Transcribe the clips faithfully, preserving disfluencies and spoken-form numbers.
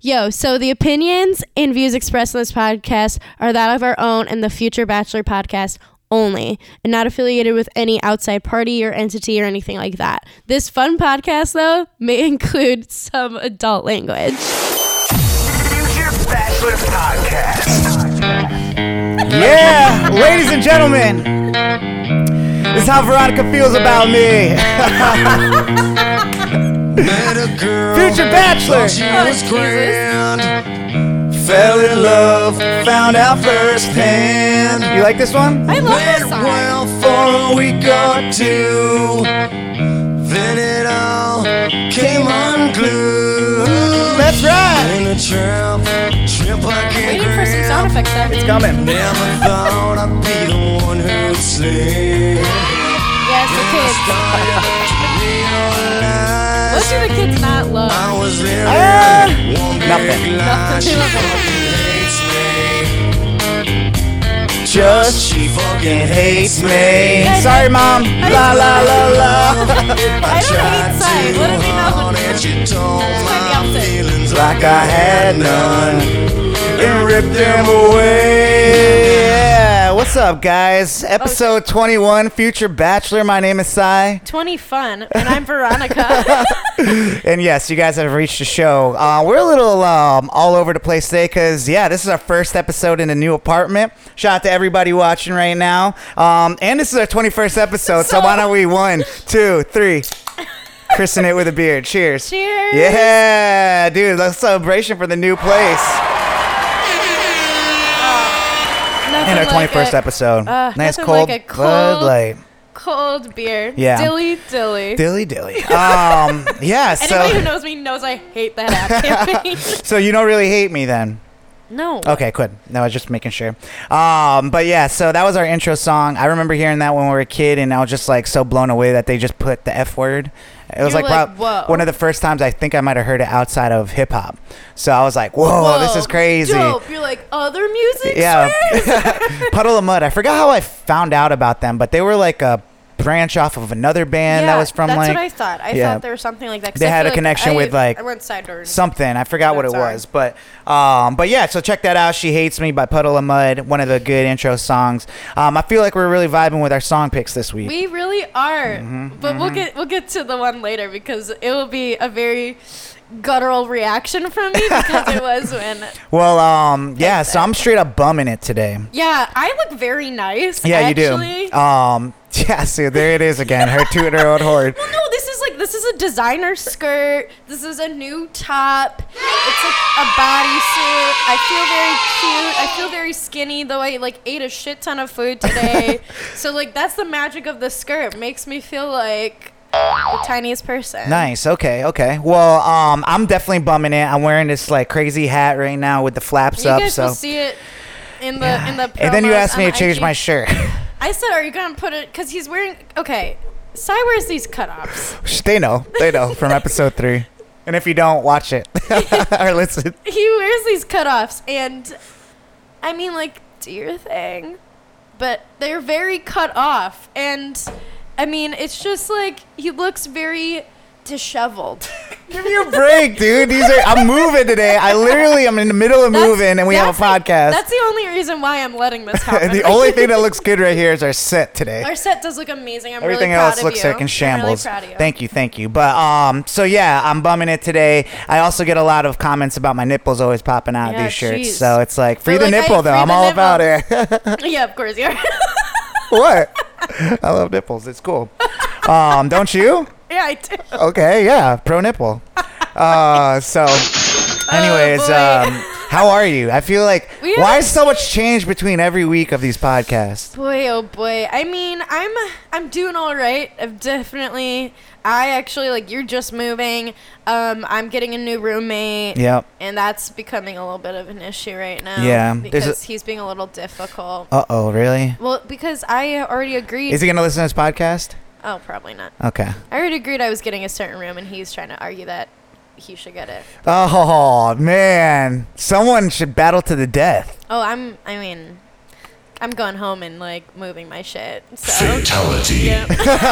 Yo, so the opinions and views expressed in this podcast are that of our own and the Future Bachelor podcast only, and not affiliated with any outside party or entity or anything like that. This fun podcast, though, may include some adult language. Future Bachelor Podcast. Yeah, ladies and gentlemen, this is how Veronica feels about me. Future Bachelor. She was grand. Fell in love, found out firsthand. You like this one? I love this Went song. well for a week or two. Then it all came unglued. That's right. In the trap, trip like a Waiting for some sound effects there. It's coming. Never thought I'd be the one who'd slay. Yes, the kids. What do the kids not love? I was living Ah, one big nothing. lie. Nothing. She fucking hates me. Just she fucking hates me. Sorry, Mom. La la la la. I don't hate sight. What if he knows what And she told my my outfit. feelings Like I had none and ripped them away. Yeah, what's up, guys? Episode twenty-one, Future Bachelor. My name is Sai. twenty fun, and I'm Veronica. And yes, you guys have reached the show. Uh, we're a little um, all over the place today because, yeah, this is our first episode in a new apartment. Shout out to everybody watching right now. Um, and this is our twenty-first episode, so, So- why don't we one, two, three, christen it with a beer. Cheers. Cheers. Yeah, dude, let's celebration for the new place. Nothing And our like twenty-first a episode. uh, nice nothing cold, like a Bud cold- Light. cold beer. Yeah. Dilly dilly. Dilly dilly. Um, yeah, Anybody who so knows me knows I hate that ad campaign. so you don't really hate me then. No. Okay, good. No, I was just making sure. Um, but yeah, so that was our intro song. I remember hearing that when we were a kid, and I was just like so blown away that they just put the F word. It was You're like, like, prob- whoa. one of the first times I think I might have heard it outside of hip hop. So I was like, whoa, Whoa, this is crazy. Dope. You're like, other music Yeah. swears? Puddle of Mud. I forgot how I found out about them, but they were like a branch off of another band that was from that's like what I thought. I yeah. thought there was something like that. 'cause They I had feel a like connection I- with, like, I went side door. something. I forgot what it Sorry. was, but um, but yeah. So check that out. She Hates Me by Puddle of Mud. One of the good intro songs. Um, I feel like we're really vibing with our song picks this week. We really are, Mm-hmm, but we'll get we'll get to the one later because it will be a very guttural reaction from me because it was when. well, um, yeah. Thanks, So I'm straight up bumming it today. Yeah, I look very nice. Yeah, actually. you do. Um, yeah. See, there it is again. Her two-year-old horde. Well, no, this is like this is a designer skirt. This is a new top. It's like a bodysuit. I feel very cute. I feel very skinny, though I like ate a shit ton of food today. So like that's the magic of the skirt. It makes me feel like the tiniest person. Nice. Okay. Okay. Well, um, I'm definitely bumming it. I'm wearing this like crazy hat right now with the flaps You up. guys so. will see it in the Yeah. in the. And then you promos asked me on to change I G. my shirt. I said, "Are you gonna put it?" Because he's wearing. Okay, Sai wears these cutoffs. They know. They know from episode three. And if you don't, watch it or listen. He wears these cutoffs, and I mean, like, do your thing, but they're very cut off, and I mean, it's just like he looks very disheveled. Give me a break, dude. These are. I'm moving today. I literally am in the middle of That's- moving, and we have a that's like- podcast. That's the only reason why I'm letting this happen. the only thing that looks good right here is our set today. Our set does look amazing. I'm Everything really proud else of looks you. like in shambles. I'm really proud of you. Thank you, thank you. But um, so yeah, I'm bumming it today. I also get a lot of comments about my nipples always popping out of Yeah, these shirts. jeez. So it's like free They're the like, nipple hey, though. free I'm the all about it. nipple. Yeah, of course you are. What? I love nipples. It's cool. Um, don't you? Yeah, I do. Okay, yeah, pro nipple. Uh, so, anyways, boy. um, how are you? I feel like We why haven't is so much change between every week of these podcasts? Boy, oh boy. I mean, I'm I'm doing all right. I've definitely. I actually like. You're just moving. Um, I'm getting a new roommate. Yep. And that's becoming a little bit of an issue right now. Yeah, there's Because a- he's being a little difficult. Uh oh, really? Well, because I already agreed. Is he gonna listen to this podcast? Oh, probably not. Okay. I already agreed I was getting a certain room, and he's trying to argue that he should get it. Oh man, someone should battle to the death. Oh, I'm. I mean, I'm going home and like moving my shit. So. Fatality. Yeah.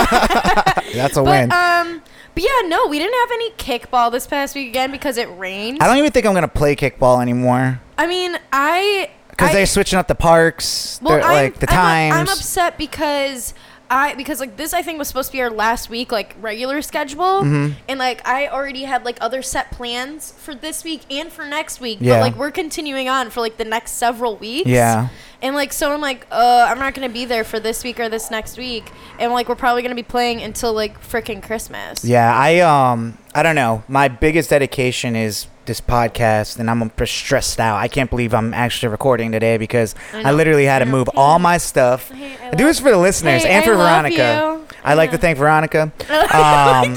That's a but win. um, but yeah, no, we didn't have any kickball this past week again because it rained. I don't even think I'm gonna play kickball anymore I mean, I because I- they're switching up the parks. Well, they're, I'm, like the I'm, times. I'm upset because I because like this I think was supposed to be our last week like regular schedule, Mm-hmm. and like I already had like other set plans for this week and for next week. Yeah. But like we're continuing on for like the next several weeks. Yeah. And like so I'm like, uh, I'm not gonna be there for this week or this next week, and like we're probably gonna be playing until like freaking Christmas. Yeah, I um I don't know. My biggest dedication is this podcast, and I'm just stressed out. I can't believe I'm actually recording today because I I, know. literally had to I know. move Hey. all my stuff. Hey, I I do love- this for the listeners Hey, and for I love Veronica. you. I like Yeah. to thank Veronica. Um,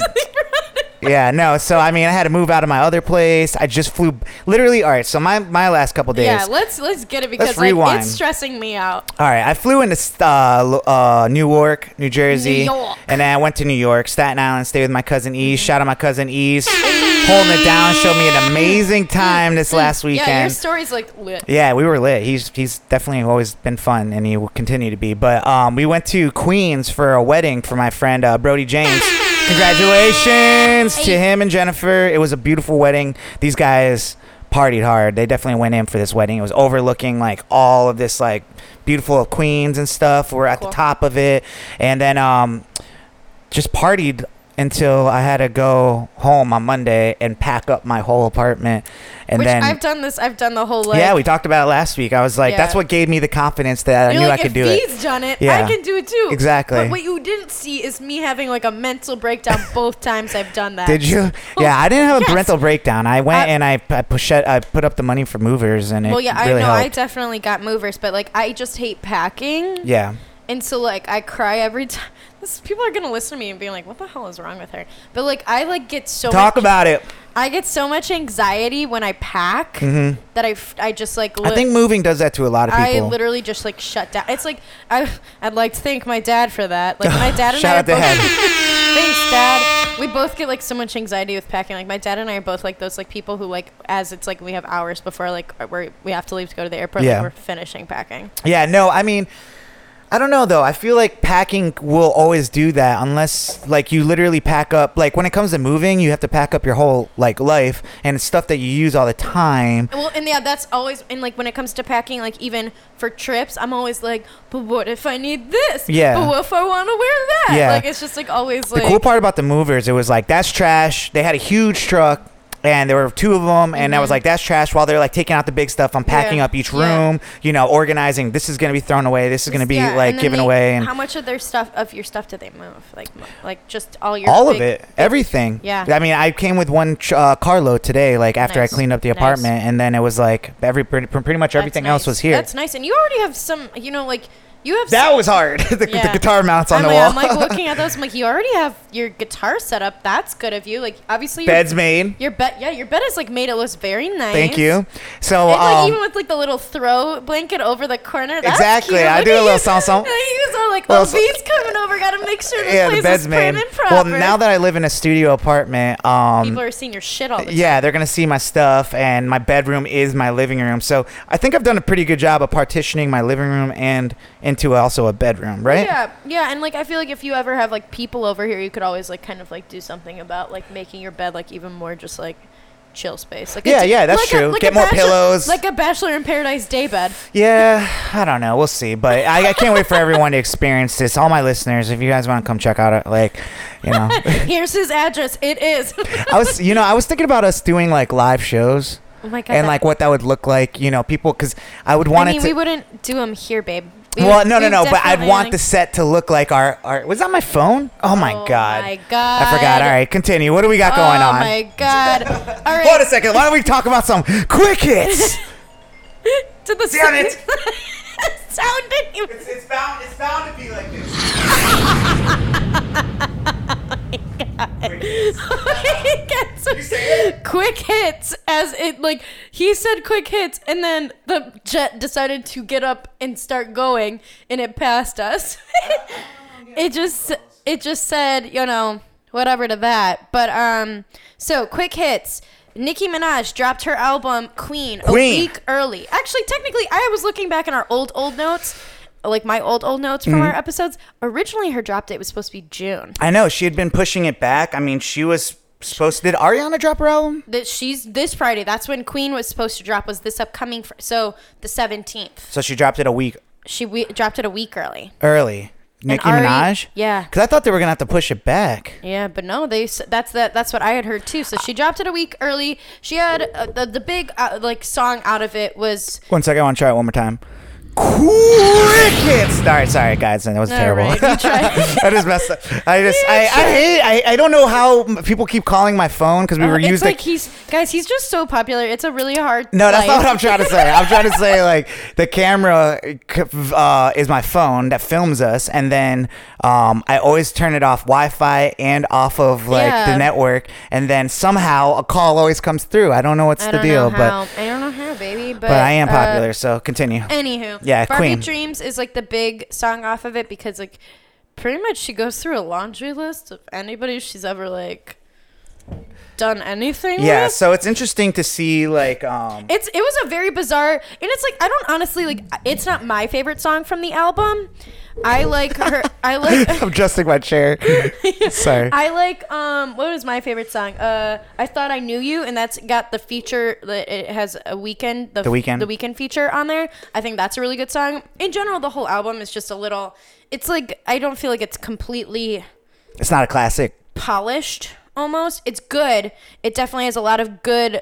yeah, no. So I mean, I had to move out of my other place. I just flew. Literally, all right. So my my last couple days. Yeah, let's let's get it because Let's like rewind. it's stressing me out. All right, I flew into uh, Lo- uh, Newark, New Jersey, New York. and then I went to New York, Staten Island, stayed with my cousin Ease. Shout out my cousin Ease, holding it down, showed me an amazing time this last Yeah, your weekend. story's like lit. Yeah, we were lit. He's he's definitely always been fun, and he will continue to be. But um, we went to Queens for a wedding for my friend uh, Brody James. Congratulations to him and Jennifer. It was a beautiful wedding. These guys partied hard. They definitely went in for this wedding. It was overlooking like all of this like beautiful Queens and stuff. We're at Cool. the top of it, and then um, just partied until I had to go home on Monday and pack up my whole apartment. And Which then I've done this. I've done the whole like. yeah, we talked about it last week. I was like, Yeah. that's what gave me the confidence that I You're knew like, I could if do it. he's done it, Yeah. I can do it too. Exactly. But what you didn't see is me having like a mental breakdown both times I've done that. Did you? Yeah, I didn't have a Yes. parental breakdown. I went I- and I I, push, I put up the money for movers, and it Well, yeah, really I know. I helped. definitely got movers, but like I just hate packing. yeah. And so like I cry every time. This, people are gonna listen to me and be like, "What the hell is wrong with her?" But like I like get so Talk much, about it. I get so much anxiety when I pack Mhm. that I, f- I just like I li- think moving does that to a lot of I people. literally just like shut down. It's like I I'd like to thank my dad for that. Like my dad and Shout I are out to both Head. Thanks, Dad. We both get like so much anxiety with packing. Like my dad and I are both like those like people who like as it's like we have hours before like we we have to leave to go to the airport. Yeah. Like, we're finishing packing. Yeah, no, I mean, I don't know though. I feel like packing will always do that unless like you literally pack up. Like when it comes to moving, you have to pack up your whole like life and it's stuff that you use all the time. Well, and yeah, that's always and like when it comes to packing, like even for trips, I'm always like, but what if I need this? Yeah. But what if I want to wear that? Yeah. Like it's just like always The like. cool part about the movers, it was like that's trash. They had a huge truck. And there were two of them, and I was like, "That's trash." While they're like taking out the big stuff, I'm packing Mm-hmm. Yeah. up each Yeah. room, you know, organizing. This is gonna be thrown away. This is gonna be Yeah, like and then given they- away, and how much of their stuff of your stuff did they move? Like, mo- like just all your all of big- it, everything. Yeah. I mean, I came with one ch- uh, carload today, like after Nice. I cleaned up the Nice. apartment, and then it was like every pretty, pretty much That's everything else nice. was here. That's nice, and you already have some. You know, like you have. That some, was hard. the, Yeah. the guitar mounts on I'm the like, wall. I'm like looking at those. I'm like, you already have your guitar set up. That's good of you. Like obviously, your, Bed's made. Your bed, yeah, your bed is like made. It looks very nice. Thank you. So And, like um, even with like the little throw blanket over the corner. That's Exactly, cute. I Look do at a little you. song song. Like, you guys are like, Little oh, so- V's coming over. Got to make sure this yeah, place the bed's is made. prim and proper. Well, now that I live in a studio apartment, um, people are seeing your shit all the time. yeah, they're gonna see my stuff, and my bedroom is my living room. So I think I've done a pretty good job of partitioning my living room and into also a bedroom, right? Yeah, yeah, and like I feel like if you ever have like people over here, you could always like kind of like do something about like making your bed like even more just like chill space. Like Yeah, it's- yeah, that's like true. like Get more bachelor- pillows. like a Bachelor in Paradise day bed. Yeah, I don't know. We'll see. But I, I can't wait for everyone to experience this. All my listeners, if you guys want to come check out it, like, you know, Here's his address. It is. I was, you know, I was thinking about us doing like live shows Oh my god. and like what that would look like. You know, people, because I would want I mean, it to. we wouldn't do them here, babe. We Well, would- no, we no, would no. But I'd definitely, want like- the set to look like our, our. Was that my phone? Oh my Oh god. my god. I forgot. All right, continue. What do we got going oh on? my god. All right. Hold a second. Why don't we talk about some quick hits? Did the Damn it. sound didn't even- it's bound. It's bound to be like this. say it? Quick hits, as it like he said quick hits, and then the jet decided to get up and start going, and it passed us. it just it just said, you know, whatever to that. But um, so quick hits. Nicki Minaj dropped her album Queen, Queen. a week early. Actually, technically, I was looking back in our old old notes, like my old old notes from Mm-hmm. our episodes. Originally, her drop date was supposed to be June. I know she had been pushing it back. I mean, she was supposed to. Did Ariana drop her album? That she's this Friday. That's when Queen was supposed to drop. Was this upcoming? Fr- so the seventeenth. So she dropped it a week She we- dropped it a week early. early. Nicki Ari- Minaj? Yeah. Because I thought they were going to have to push it back. Yeah, but no, they s- that's that that's what I had heard too. So she dropped it a week early. She had uh, the the big uh, like song out of it was One second, I want to try it one more time. Crickets. Sorry, sorry, guys. That was All terrible. right, you try. I just messed up. I just, I, I hate, I, I don't know how m- people keep calling my phone because we Uh, were it's using. like he's guys. He's just so popular. It's a really hard. No, that's not life. what I'm trying to say. I'm trying to say like the camera uh, is my phone that films us, and then um, I always turn it off Wi-Fi and off of like Yeah. the network, and then somehow a call always comes through. I don't know what's I the don't deal, know but how. I don't know how, baby. But, but I am uh, popular, so continue. Anywho, Yeah, Barbie Queen. Dreams is like the big song off of it because like pretty much she goes through a laundry list of anybody she's ever like done anything Yeah, with. so it's interesting to see like um It's it was a very bizarre and it's like I don't honestly like it's not my favorite song from the album. I like her I like I'm adjusting my chair. Sorry. I like um what was my favorite song? Uh I Thought I Knew You, and that's got the feature that it has a weekend the, The Weeknd. the weekend feature on there. I think that's a really good song. In general, the whole album is just a little it's like I don't feel like it's completely It's not a classic. polished almost. It's good. It definitely has a lot of good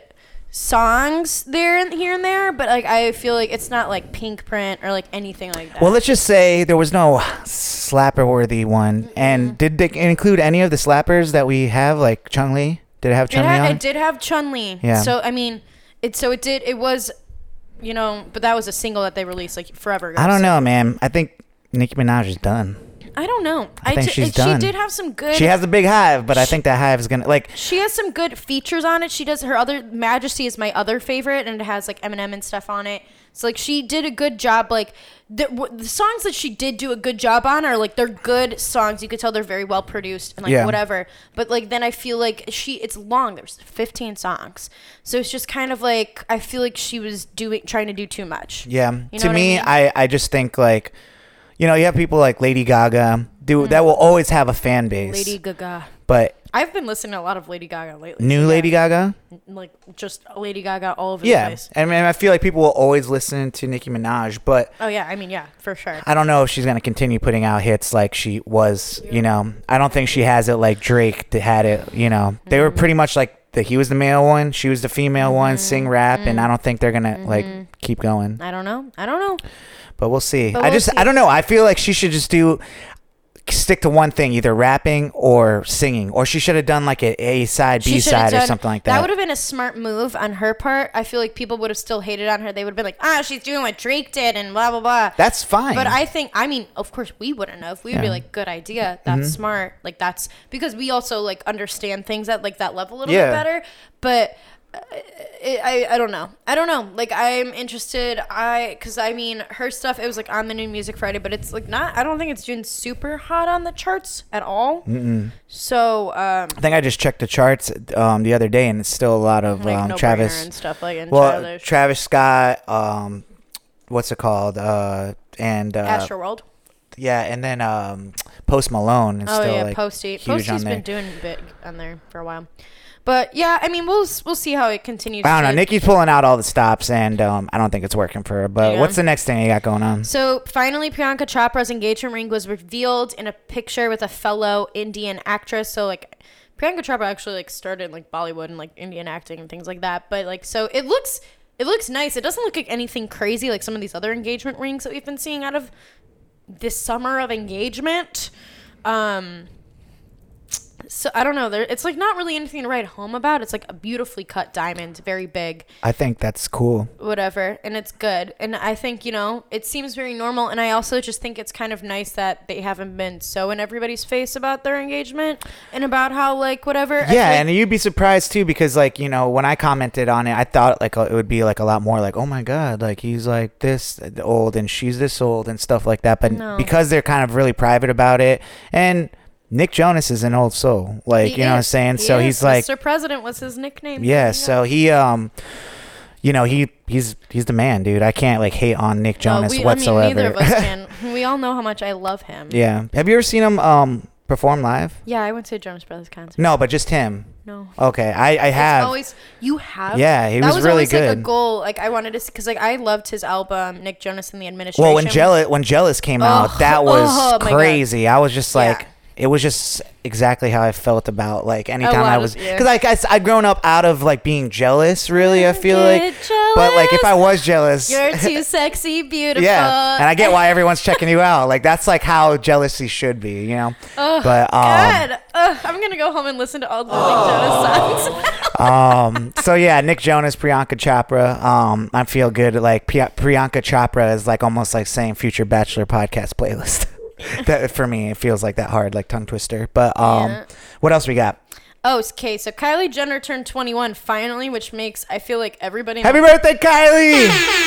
songs there and here and there, but like I feel like it's not like Pink Print or like anything like that. Well, let's just say there was no slapper worthy one. And did they include any of the slappers that we have, like Chung Li? Did it have it, Chung Li had, on? it did have Chun-Li. Yeah. So I mean, it so it did it was you know, but that was a single that they released like forever ago. I don't so- know, man. I think Nicki Minaj is done. I don't know. I think ju- she's it- done. She did have some good She has a big hive, but I think that hive is gonna like. She has some good features on it. She does her other Majesty is my other favorite, and it has like Eminem and stuff on it. So like she did a good job. Like the, w- the songs that she did do a good job on are like they're good songs. You could tell they're very well produced and like Yeah. whatever. But like then I feel like she it's long. There's fifteen songs, so it's just kind of like I feel like she was doing trying to do too much. Yeah, You know to what I me, mean? I, I just think like, you know, you have people like Lady Gaga do that will always have a fan base. Mm. Lady Gaga. but I've been listening to a lot of Lady Gaga lately. new so Lady yeah. Gaga. like just Lady Gaga all over the Yeah, place. I mean, I feel like people will always listen to Nicki Minaj, but Oh yeah, I mean yeah, for sure. I don't know if she's gonna continue putting out hits like she was. You know, I don't think she has it like Drake that had it. You know, they Mm-hmm. were pretty much like the he was the male one, she was the female one, sing rap, and Mm-hmm. I don't think they're gonna like keep going. I don't know. I don't know. But we'll see. But I we'll just see. I don't know. I feel like she should just do stick to one thing, either rapping or singing, or she should have done like a A side, B She should've side, or done- something like That that. would have been a smart move on her part. I feel like people would have still hated on her. They would have been like, ah, she's doing what Drake did and blah blah blah. That's fine. But I think, I mean, of course, we wouldn't have. We would be Yeah. like, good idea. That's Mhm. smart. Like, that's because we also like understand things at like that level a little Yeah. bit better. But uh, it, I, I don't know. I don't know. Like, I'm interested. I, cause I mean, her stuff, it was like on the New Music Friday, but it's like not, I don't think it's doing super hot on the charts at all. Mm-mm. So, um, I think I just checked the charts um, the other day, and it's still a lot of like um, No Travis Brainer and stuff like and well, Childish. Travis Scott. Um, what's it called? Uh, and uh, Astroworld. Yeah, and then um, Post Malone is Oh still yeah, like Posty. huge Posty's on there. been doing big on there for a while. But yeah, I mean, we'll we'll see how it continues. I don't know. to- Nikki's pulling out all the stops, and um, I don't think it's working for her. But Yeah. what's the next thing you got going on? So finally, Priyanka Chopra's engagement ring was revealed in a picture with a fellow Indian actress. So like, Priyanka Chopra actually like started like Bollywood and like Indian acting and things like that. But like, so it looks it looks nice. It doesn't look like anything crazy like some of these other engagement rings that we've been seeing out of this summer of engagement. Um. So I don't know. There, it's like not really anything to write home about. It's like a beautifully cut diamond, very big. I think that's cool. Whatever, and it's good. And I think, you know, it seems very normal. And I also just think it's kind of nice that they haven't been so in everybody's face about their engagement and about how like whatever. I feel Yeah, like- and you'd be surprised too, because like, you know, when I commented on it, I thought like it would be like a lot more like, oh my god, like he's like this old and she's this old and stuff like that. But No. because they're kind of really private about it, and Nick Jonas is an old soul, like He you know what I'm is. saying. He So is. he's like, Mister President was his nickname. yeah. So he um, you know, he he's he's the man, dude. I can't like hate on Nick Jonas no, we, whatsoever. I mean, neither of us can. We all know how much I love him. Yeah. Have you ever seen him um perform live? Yeah, I went to a Jonas Brothers concert. No, but just him. No. Okay, I I have. It's always you have. Yeah, he that was was really always like a good. goal. Like I wanted to, because like I loved his album Nick Jonas and the Administration. Well, when Jealous when Jealous came out, Oh, that was oh my God. crazy. I was just like, Yeah. it was just exactly how I felt about like anytime lot I of- was, yeah. because like I, I'd grown up out of like being jealous. Really, I feel Get like, but like if I was jealous, You're too sexy, beautiful. yeah, and I get why everyone's checking you out. Like that's like how jealousy should be, you know. Oh, but um, God. Ugh, I'm gonna go home and listen to all the Nick Jonas songs. um, so yeah, Nick Jonas, Priyanka Chopra. Um, I feel good. Like Pri- Priyanka Chopra is like almost like saying future Bachelor podcast playlist. That for me, it feels like that hard, like tongue twister. But um, Yeah. what else we got? Oh, okay. So Kylie Jenner turned twenty-one finally, which makes I feel like everybody. Happy birthday, Kylie!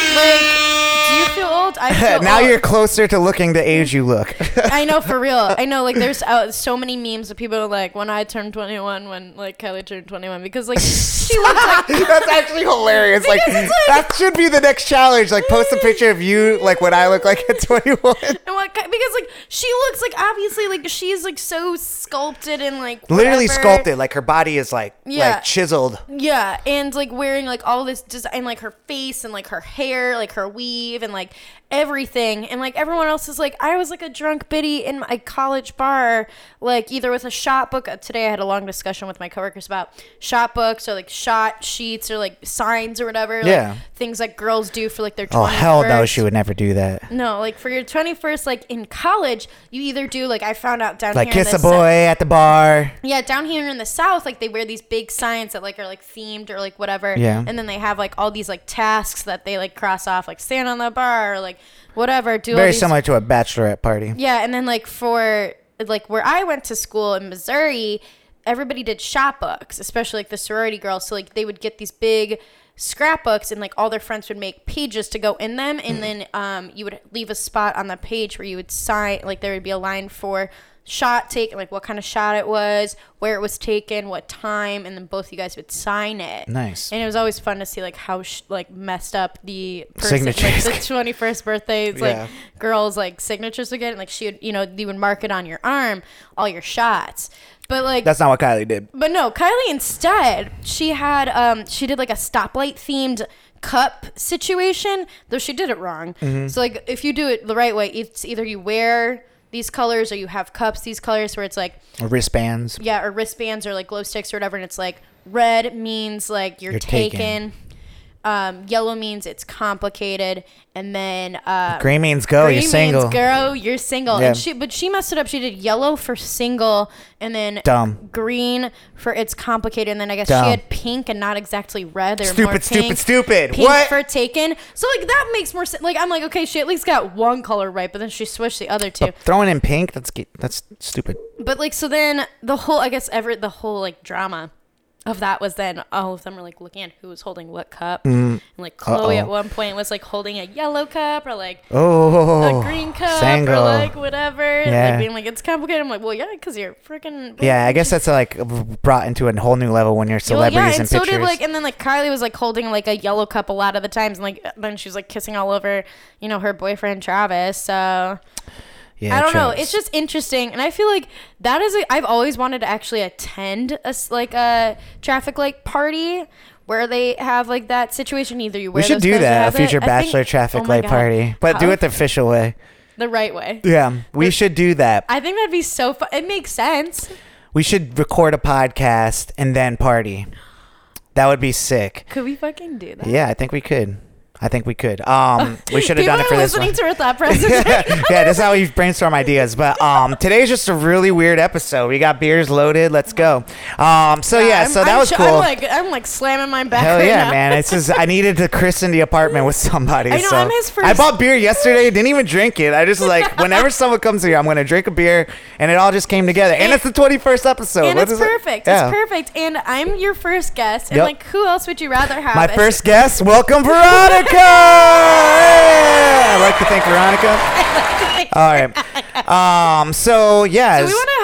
Like, do you feel old? I feel Now old. you're closer to looking the age you look. I know, for real. I know, like, there's uh, so many memes of people like when I turned twenty-one, when like Kylie turned twenty-one, because like she looks like. That's actually hilarious. Like, Because it's like- that should be the next challenge. Like post a picture of you like what I look like at twenty-one. And what, because like she looks like obviously like she's like so sculpted and like Literally whatever. sculpted. Like her body is like Yeah. like chiseled. Yeah, and like wearing like all this design, and like her face and like her hair, like her weave and like everything, and like everyone else is like, I was like a drunk biddy in my college bar, like either with a shot book. Uh, Today I had a long discussion with my coworkers about shot books or like shot sheets or like signs or whatever. Yeah. Like, things like girls do for like their Oh twenty-first. hell no, she would never do that. No, like for your twenty-first, like in college, you either do like I found out down Like here kiss in a the boy at the bar. yeah, down here in the South, like they wear these big signs that like are like themed or like whatever. Yeah. And then they have like all these like tasks that they like cross off, like stand on the bar or like whatever. Do all Very these- similar to a bachelorette party. Yeah, and then like for like where I went to school in Missouri, everybody did shop books, especially like the sorority girls. So like they would get these big scrapbooks and like all their friends would make pages to go in them, and then um you would leave a spot on the page where you would sign, like there would be a line for shot taken, like what kind of shot it was, where it was taken, what time, and then both you guys would sign it. Nice. And it was always fun to see like how sh- like messed up the person, Signatures. like the twenty-first birthday, it's Yeah. like girls like signatures would get, and like she would, you know, you would mark it on your arm, all your shots. But like That's not what Kylie did. but no, Kylie instead, she had um she did like a stoplight themed cup situation, though she did it wrong. Mm-hmm. So like if you do it the right way, it's either you wear these colors or you have cups these colors, where it's like Wristbands. yeah, or wristbands or like glow sticks or whatever, and it's like red means like you're, You're taken. taken. Um, yellow means it's complicated, and then uh, Green means go. green You're single. means girl, you're single. Yeah. And she, but she messed it up. She did yellow for single, and then Dumb. green for it's complicated, and then I guess Dumb. she had pink and not exactly red. They were Stupid, more stupid, pink. stupid. Pink What? for taken. So like that makes more sense. Like I'm like, okay, she at least got one color right, but then she switched the other two. Throwing in pink. That's ge- that's stupid. But like, so then the whole, I guess, ever the whole like drama of that was then all of them were like looking at who was holding what cup, and like Chloe Uh-oh. at one point was like holding a yellow cup or like Oh. a green cup Sango. or like whatever, and, Yeah. like being like it's complicated. I'm like, well, yeah, because you're freaking. Yeah, I guess that's like brought into a whole new level when you're Well, celebrities yeah, in and so pictures. did like, and then like Kylie was like holding like a yellow cup a lot of the times, and like then she was like kissing all over, you know, her boyfriend Travis. So yeah, I don't know. Travis. It's just interesting, and I feel like that is. A, I've always wanted to actually attend a s- like a traffic light party where they have like that situation. Either you wear we should those do colors or that, a have it. future I think- bachelor traffic oh my light God. party, but do How- it the official way. the right way. Yeah, we should do that. I think that'd be so fun. It makes sense. We should record a podcast and then party. That would be sick. Could we fucking do that? Yeah, I think we could. I think we could. Um, we should have People done it are for this listening one. to our thought process. Yeah, this is how we brainstorm ideas. But um, today's just a really weird episode. We got beers loaded. Let's go. Um, so yeah, I'm- so that I'm was sh- cool. I'm like, I'm like slamming my back. Hell right yeah, now. man! It's just I needed to christen the apartment with somebody. I know, so I'm his first- I bought beer yesterday. Didn't even drink it. I just like whenever someone comes here, I'm gonna drink a beer, and it all just came together. And, And- it's the twenty-first episode. And What it's is it? perfect. Yeah. It's perfect. And I'm your first guest. And Yep. like, who else would you rather have? My as- first guest, welcome Veronica. Yeah, I'd like to thank Veronica. All right. Um. So yeah. Do we want to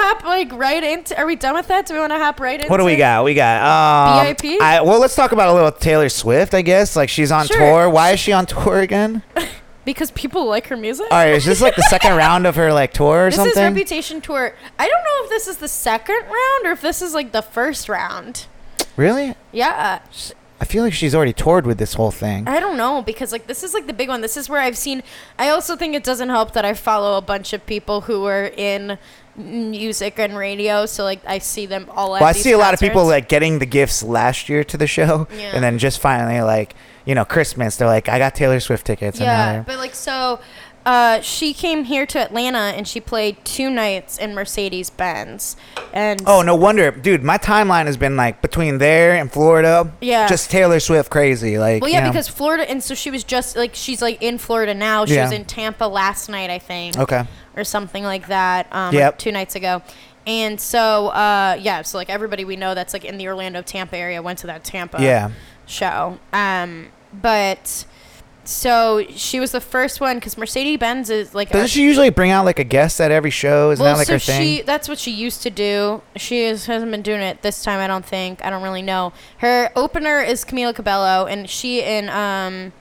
hop like right into? Are we done with that? Do we want to hop right into? What do we got? We got um, B I P? I, well, let's talk about a little Taylor Swift, I guess. Like, she's on Sure. tour. Why is she on tour again? Because people like her music. All right, is this like the second round of her like tour or This something? is Reputation tour. I don't know if this is the second round or if this is like the first round. Really? Yeah. I feel like she's already toured with this whole thing. I don't know because like this is like the big one. This is where I've seen. I also think it doesn't help that I follow a bunch of people who are in music and radio, so like I see them all. At Well, I these see a lot of people concerts. like getting the gifts last year to the show, Yeah. and then just finally like you know Christmas, they're like, I got Taylor Swift tickets. and now Yeah, they're- but like so, uh, she came here to Atlanta and she played two nights in Mercedes Benz, and Oh, no wonder, dude. My timeline has been like between there and Florida. Yeah. Just Taylor Swift crazy. Like, well, yeah, you know. because Florida, and so she was just like she's like in Florida now. She Yeah. was in Tampa last night, I think. Okay. Or something like that. Um, Yep. two nights ago. And so, uh, yeah, so like everybody we know that's like in the Orlando, Tampa area went to that Tampa Yeah. show. Um, but so she was the first one because Mercedes Benz is like. Doesn't a- she usually bring out like a guest at every show? Isn't well, that like so her thing? she that's what she used to do. She is, hasn't been doing it this time. I don't think. I don't really know. Her opener is Camila Cabello, and she in um.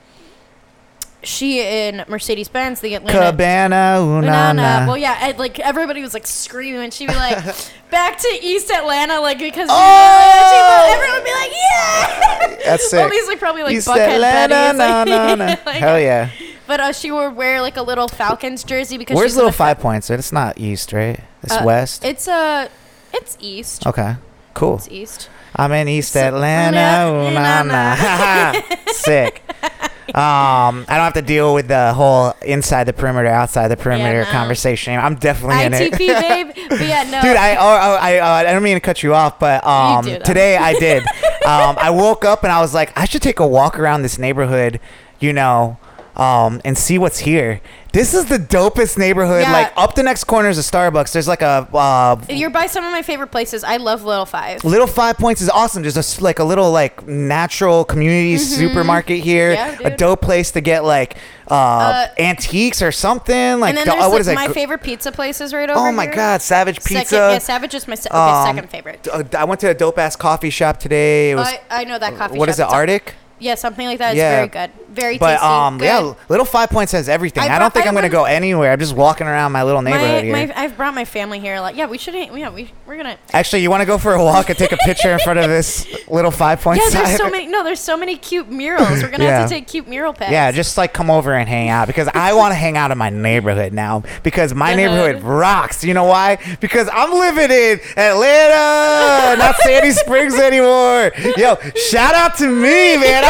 She in Mercedes Benz, the Atlanta. Cabana, ooh, na, na. Well, yeah, and, like everybody was like screaming, and she'd be like, "Back to East Atlanta," like because she, Oh! she, everyone would be like, "Yeah!" That's Well, sick. these like probably like East Buckhead Atlanta, Betty's, na, like, na, na. like- Hell yeah. But uh, she would wear like a little Falcons jersey because Where's she's Little in the Five Points? It's not East, right? It's uh, West. It's uh, it's East. Okay. Cool. It's East. I'm in East So- Atlanta. Ooh, na, na. Sick. Um, I don't have to deal with the whole inside the perimeter, outside the perimeter no. conversation. I'm definitely in I T it. P, babe. But yeah, no. Dude, I oh, oh, I uh, I don't mean to cut you off, but um, do, though. today I did. um, I woke up and I was like, I should take a walk around this neighborhood, you know, um, and see what's here. This is the dopest neighborhood. Yeah. Like up the next corner is a Starbucks. There's like a uh, You're by some of my favorite places. I love Little Five. Little Five Points is awesome. There's a s like a little like natural community supermarket here. Mm-hmm. Yeah, a dude. dope place to get like uh, Uh, antiques or something. Like And then the- there's uh, what like is that? my Gr- favorite pizza places right over Oh my here. God, Savage Pizza. Second, yeah, Savage is my se- okay, Um, second favorite. Uh, I went to a dope ass coffee shop today. It was I, I know that coffee what shop. is it, It's a- Arctic? Yeah, something like that. It's Yeah. very good. Very But tasty. um, good. yeah, Little Five Points has everything. I I, don't brought- think I I'm gonna went- go anywhere. I'm just walking around my little neighborhood my, here. my, I've brought my family here. Like, yeah, we should. Yeah, we we're gonna. Actually, you want to go for a walk and take a picture in front of this Little Five Points? Yeah, there's so sign? many. No, there's so many cute murals. We're gonna Yeah. have to take cute mural pics. Yeah, just like come over and hang out because I want to hang out in my neighborhood now because my The neighborhood hood. rocks. You know why? Because I'm living in Atlanta, not Sandy Springs anymore. Yo, shout out to me, man.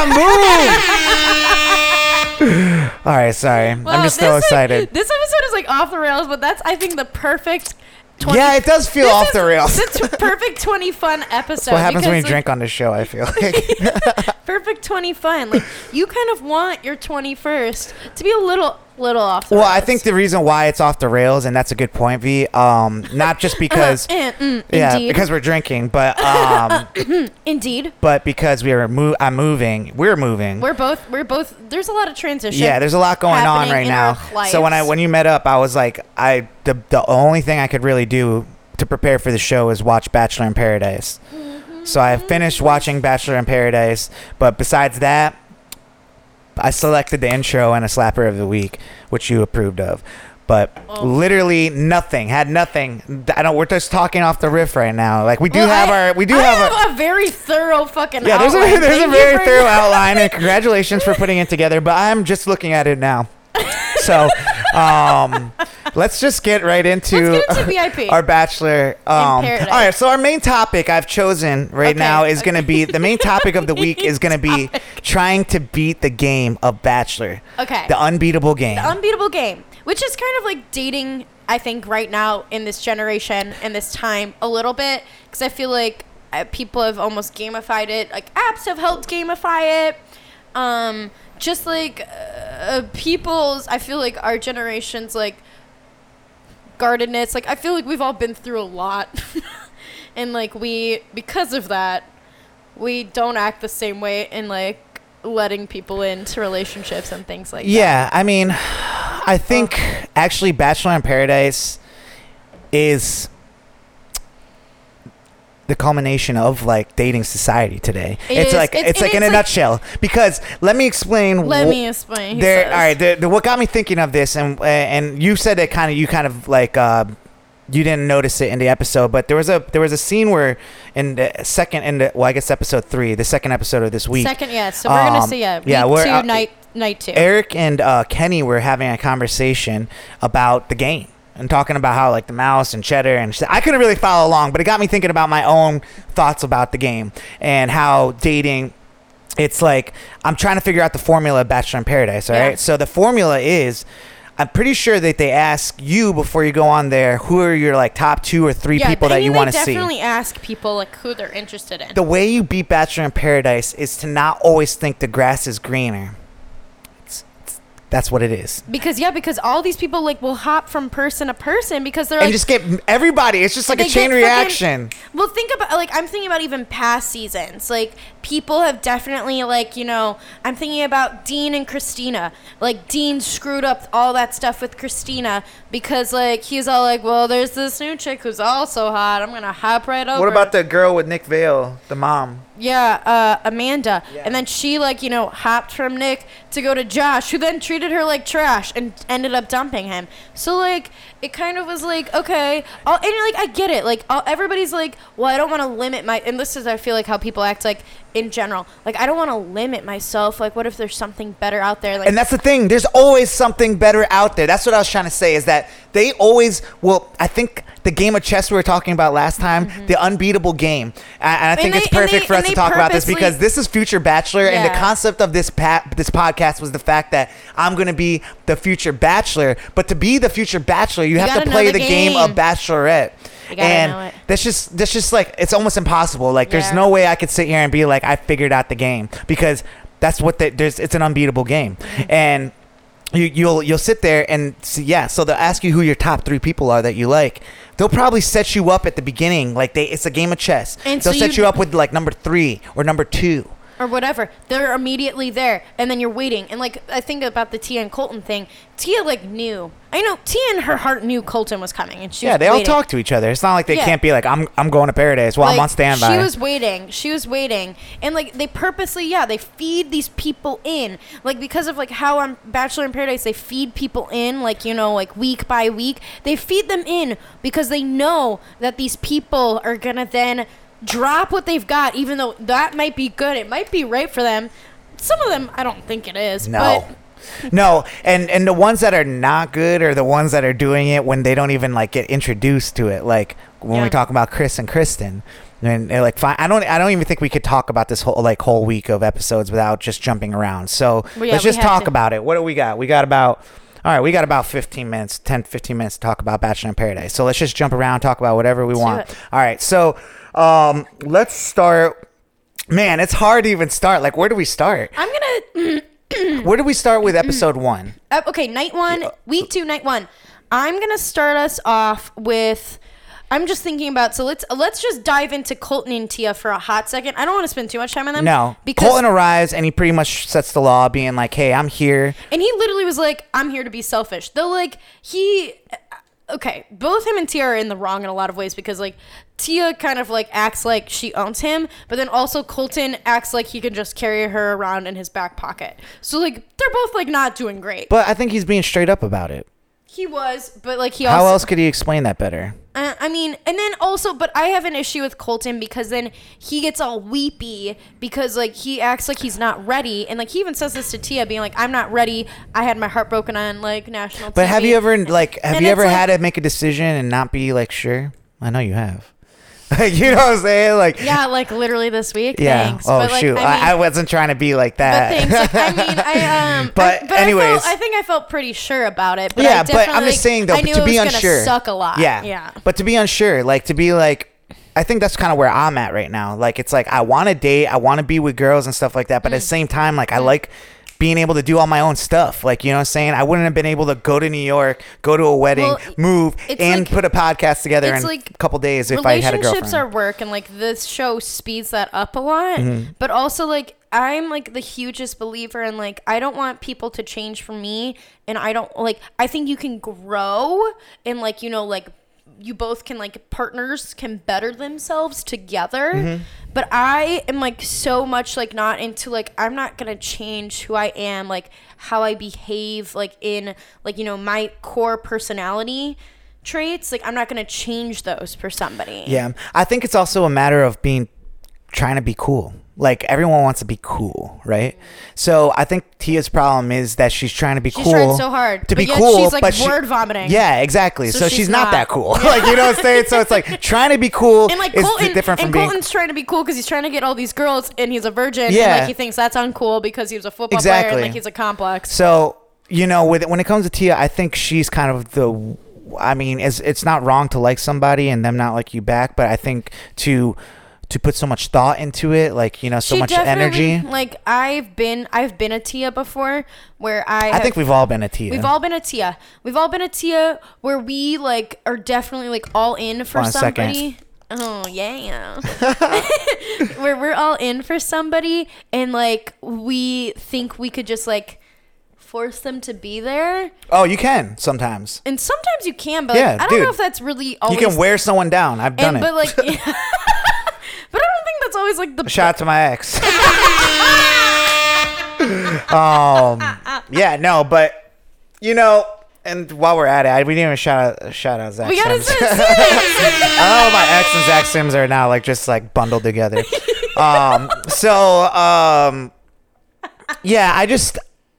I moved. All right, sorry. Well, I'm just this so is- excited. This episode is like off the rails, but that's I think the perfect. twenty Yeah, it does feel This off is the rails. The t- perfect twenty fun episode. That's what happens when you because, drink on this show, I feel like. like, perfect twenty fun. Like you kind of want your twenty-first to be a little little off the Well, rails. I think the reason why it's off the rails, and that's a good point, V, um, not just because, Eh, mm, yeah, indeed. because we're drinking, but um, Indeed. but because we are mo- I'm moving, we're moving. We're both we're both there's a lot of transition. Yeah, there's a lot going on happening right in now. our So when I lives. when you met up, I was like, I the the only thing I could really do to prepare for the show is watch Bachelor in Paradise. So I finished watching Bachelor in Paradise, but besides that, I selected the intro and a slapper of the week, which you approved of. But Oh. literally nothing, had nothing. I don't. We're just talking off the riff right now. Like we do Well, have I- our, we do I have, our. have a very thorough fucking Yeah, there's a outline. there's a Thank you very for- thorough outline, and congratulations for putting it together. But I'm just looking at it now. So, um, let's just get right into, Let's get into B I P. our Bachelor. Um, all Paradise. right, so our main topic I've chosen right Okay, now is going to okay. be the main topic of the week is going to be trying to beat the game of Bachelor. Okay. The unbeatable game. The unbeatable game, which is kind of like dating, I think, right now in this generation and this time a little bit, because I feel like uh, people have almost gamified it. Like apps have helped gamify it. Um, just like uh, people's, I feel like our generation's like guardedness. Like I feel like we've all been through a lot, and like we, because of that, we don't act the same way in like letting people into relationships and things like that. Yeah, I mean, I think actually Bachelor in Paradise is the culmination of like dating society today. It it's is. like It's- it's, and like in it's a like- nutshell. Because let me explain. Let wh- me explain. He There, says. all right. The, the, what got me thinking of this, and and you said it kind of, you kind of like, uh, you didn't notice it in the episode, but there was a there was a scene where in the second, in the well, I guess episode three, the second episode of this week. Second, yeah. So we're gonna um, see yeah. Week yeah, we're, two, uh, night night two. Eric and uh, Kenny were having a conversation about the game and talking about how like the mouse and cheddar and shit. I couldn't really follow along, but it got me thinking about my own thoughts about the game and how dating. It's like I'm trying to figure out the formula of Bachelor in Paradise. All Yeah. right, so the formula is. I'm pretty sure that they ask you before you go on there who are your like top two or three yeah, people I that mean, you they want to see. definitely ask people like who they're interested in. The way you beat Bachelor in Paradise is to not always think the grass is greener. It's, it's, that's what it is. Because yeah, because all these people like will hop from person to person because they're like And just get everybody. It's just like a they chain get fucking- reaction. Well, think about like I'm thinking about even past seasons. Like people have definitely like you know I'm thinking about Dean and Christina. Like Dean screwed up all that stuff with Christina because like he's all like, well, there's this new chick who's also hot. I'm gonna hop right over. What about the girl with Nick Vale, the mom? Yeah, uh, Amanda. Yeah. And then she, like, you know, hopped from Nick to go to Josh, who then treated her like trash and ended up dumping him. So, like, it kind of was like, okay. I'll, and, like, I get it. Like, I'll, everybody's like, well, I don't want to limit my... And this is, I feel like, how people act, like, in general. Like, I don't want to limit myself. Like, what if there's something better out there? Like, And that's the thing. There's always something better out there. That's what I was trying to say is that they always... Well, I think the game of chess we were talking about last time, the unbeatable game. And, and I think they- it's and perfect they- for us and to they talk about this purposely- because this is Future Bachelor. And the Yeah. concept of this pa- this podcast was the fact that I'm going to be the future Bachelor. But to be the future Bachelor, you, have gotta to know play the the game. of game. Bachelorette. You gotta and know it. that's just that's just like it's almost impossible. Like there's Yeah. no way I could sit here and be like I figured out the game because that's what the, there's it's an unbeatable game. And you, you'll you'll sit there and see, yeah. So they'll ask you who your top three people are that you like. They'll probably set you up at the beginning, like they it's a game of chess. And they'll so set you- you up with like number three or number two. or whatever. They're immediately there, and then you're waiting. And like I think about the Tia and Colton thing. Tia like knew. I know Tia in her heart knew Colton was coming, and she Yeah, was they all waiting. talk to each other. It's not like they Yeah. can't be like I'm I'm going to Paradise while I'm Like, on standby. She was waiting. She was waiting, and like they purposely, yeah, they feed these people in, like because of like how on Bachelor in Paradise they feed people in, like you know, like week by week. They feed them in because they know that these people are gonna then drop what they've got, even though that might be good. It might be right for them. Some of them, I don't think it is. No. But No, and and the ones that are not good are the ones that are doing it when they don't even like get introduced to it. Like when Yeah. we talk about Chris and Kristen, and they're like, fine. I don't, I don't even think we could talk about this whole like whole week of episodes without just jumping around. So Well, yeah, let's we just have talk to. about it. What do we got? We got about. All right, we got about fifteen minutes, ten, fifteen minutes to talk about Bachelor in Paradise. So let's just jump around, talk about whatever we do want. it. All right, so um, let's start. Man, it's hard to even start. Like, where do we start? I'm gonna. Where do we start with episode one? Uh, okay, night one, week two, night one. I'm gonna start us off with. I'm just thinking about so let's let's just dive into Colton and Tia for a hot second. I don't want to spend too much time on them. No. because Colton arrives and he pretty much sets the law, being like, "Hey, I'm here." and he literally was like, "I'm here to be selfish." Though, like he, okay, both him and Tia are in the wrong in a lot of ways because like Tia kind of like acts like she owns him, but then also Colton acts like he can just carry her around in his back pocket. So like they're both like not doing great. But I think he's being straight up about it. He was, but like he also. How else could he explain that better? Uh, I mean, and then also, but I have an issue with Colton because then he gets all weepy because like he acts like he's not ready, and like he even says this to Tia, being like, "I'm not ready. I had my heart broken on like national." But T V. have you ever like have And you it's ever like- had to make a decision and not be like sure? I know you have. You know what I'm saying? Like Yeah, like literally this week. yeah. Thanks. Oh but, like, shoot, I, I, mean, I wasn't trying to be like but that. thanks. Like, I mean, I um. But I, but anyways. I, felt, I think I felt pretty sure about it. But yeah, I but I'm definitely, just saying though, I knew to it be was gonna unsure, suck a lot. Yeah, Yeah. But to be unsure, like to be like, I think that's kind of where I'm at right now. Like it's like I want to date, I want to be with girls and stuff like that. But Mm. at the same time, like I like being able to do all my own stuff. Like you know what I'm saying? I wouldn't have been able to go to New York, go to a wedding, Well, move, it's and like- put a podcast together it's in like a couple days if I had a girlfriend. Relationships are work, and like this show speeds that up a lot. Mm-hmm. But also, like I'm like the hugest believer in like I don't want people to change for me, and I don't like I think you can grow and like you know like you both can like partners can better themselves together. Mm-hmm. But I am like so much like not into like I'm not gonna change who I am, like how I behave, like in like you know my core personality traits. Like I'm not gonna change those for somebody. Yeah, I think it's also a matter of being trying to be cool. Like everyone wants to be cool, right? So I think Tia's problem is that she's trying to be She's cool. trying so hard to but be yet cool, she's like but she- word vomiting. Yeah, exactly. So, So she's, she's not, not. that cool. Like you know what I'm saying? So it's like trying to be cool And like is Colton, different from and being. Colton's trying to be cool because he's trying to get all these girls, and he's a virgin. Yeah. And like he thinks that's uncool because he was a football player, Exactly. and like he's a complex. So you know, with when it comes to Tia, I think she's kind of the. I mean, it's it's not wrong to like somebody and them not like you back, but I think to to put so much thought into it, like you know, so She much definitely- energy. Like I've been, I've been a Tia before, where I. I have- think we've all been a Tia. We've all been a Tia. We've all been a Tia where we like are definitely like all in for Hold on a second. somebody. Oh yeah. Where we're all in for somebody and like we think we could just like force them to be there. Oh, you can sometimes. And sometimes you can, but like, Yeah, I don't dude. know if that's really always You can wear someone down. I've done and, it. but like but I don't think that's always like the Shout out to my ex. um, yeah, no, but you know, and while we're at it, I, we didn't even shout out shout out Zach we gotta Sims. say I know my ex and Zach Sims are now like just like bundled together. Um, so um, yeah, I just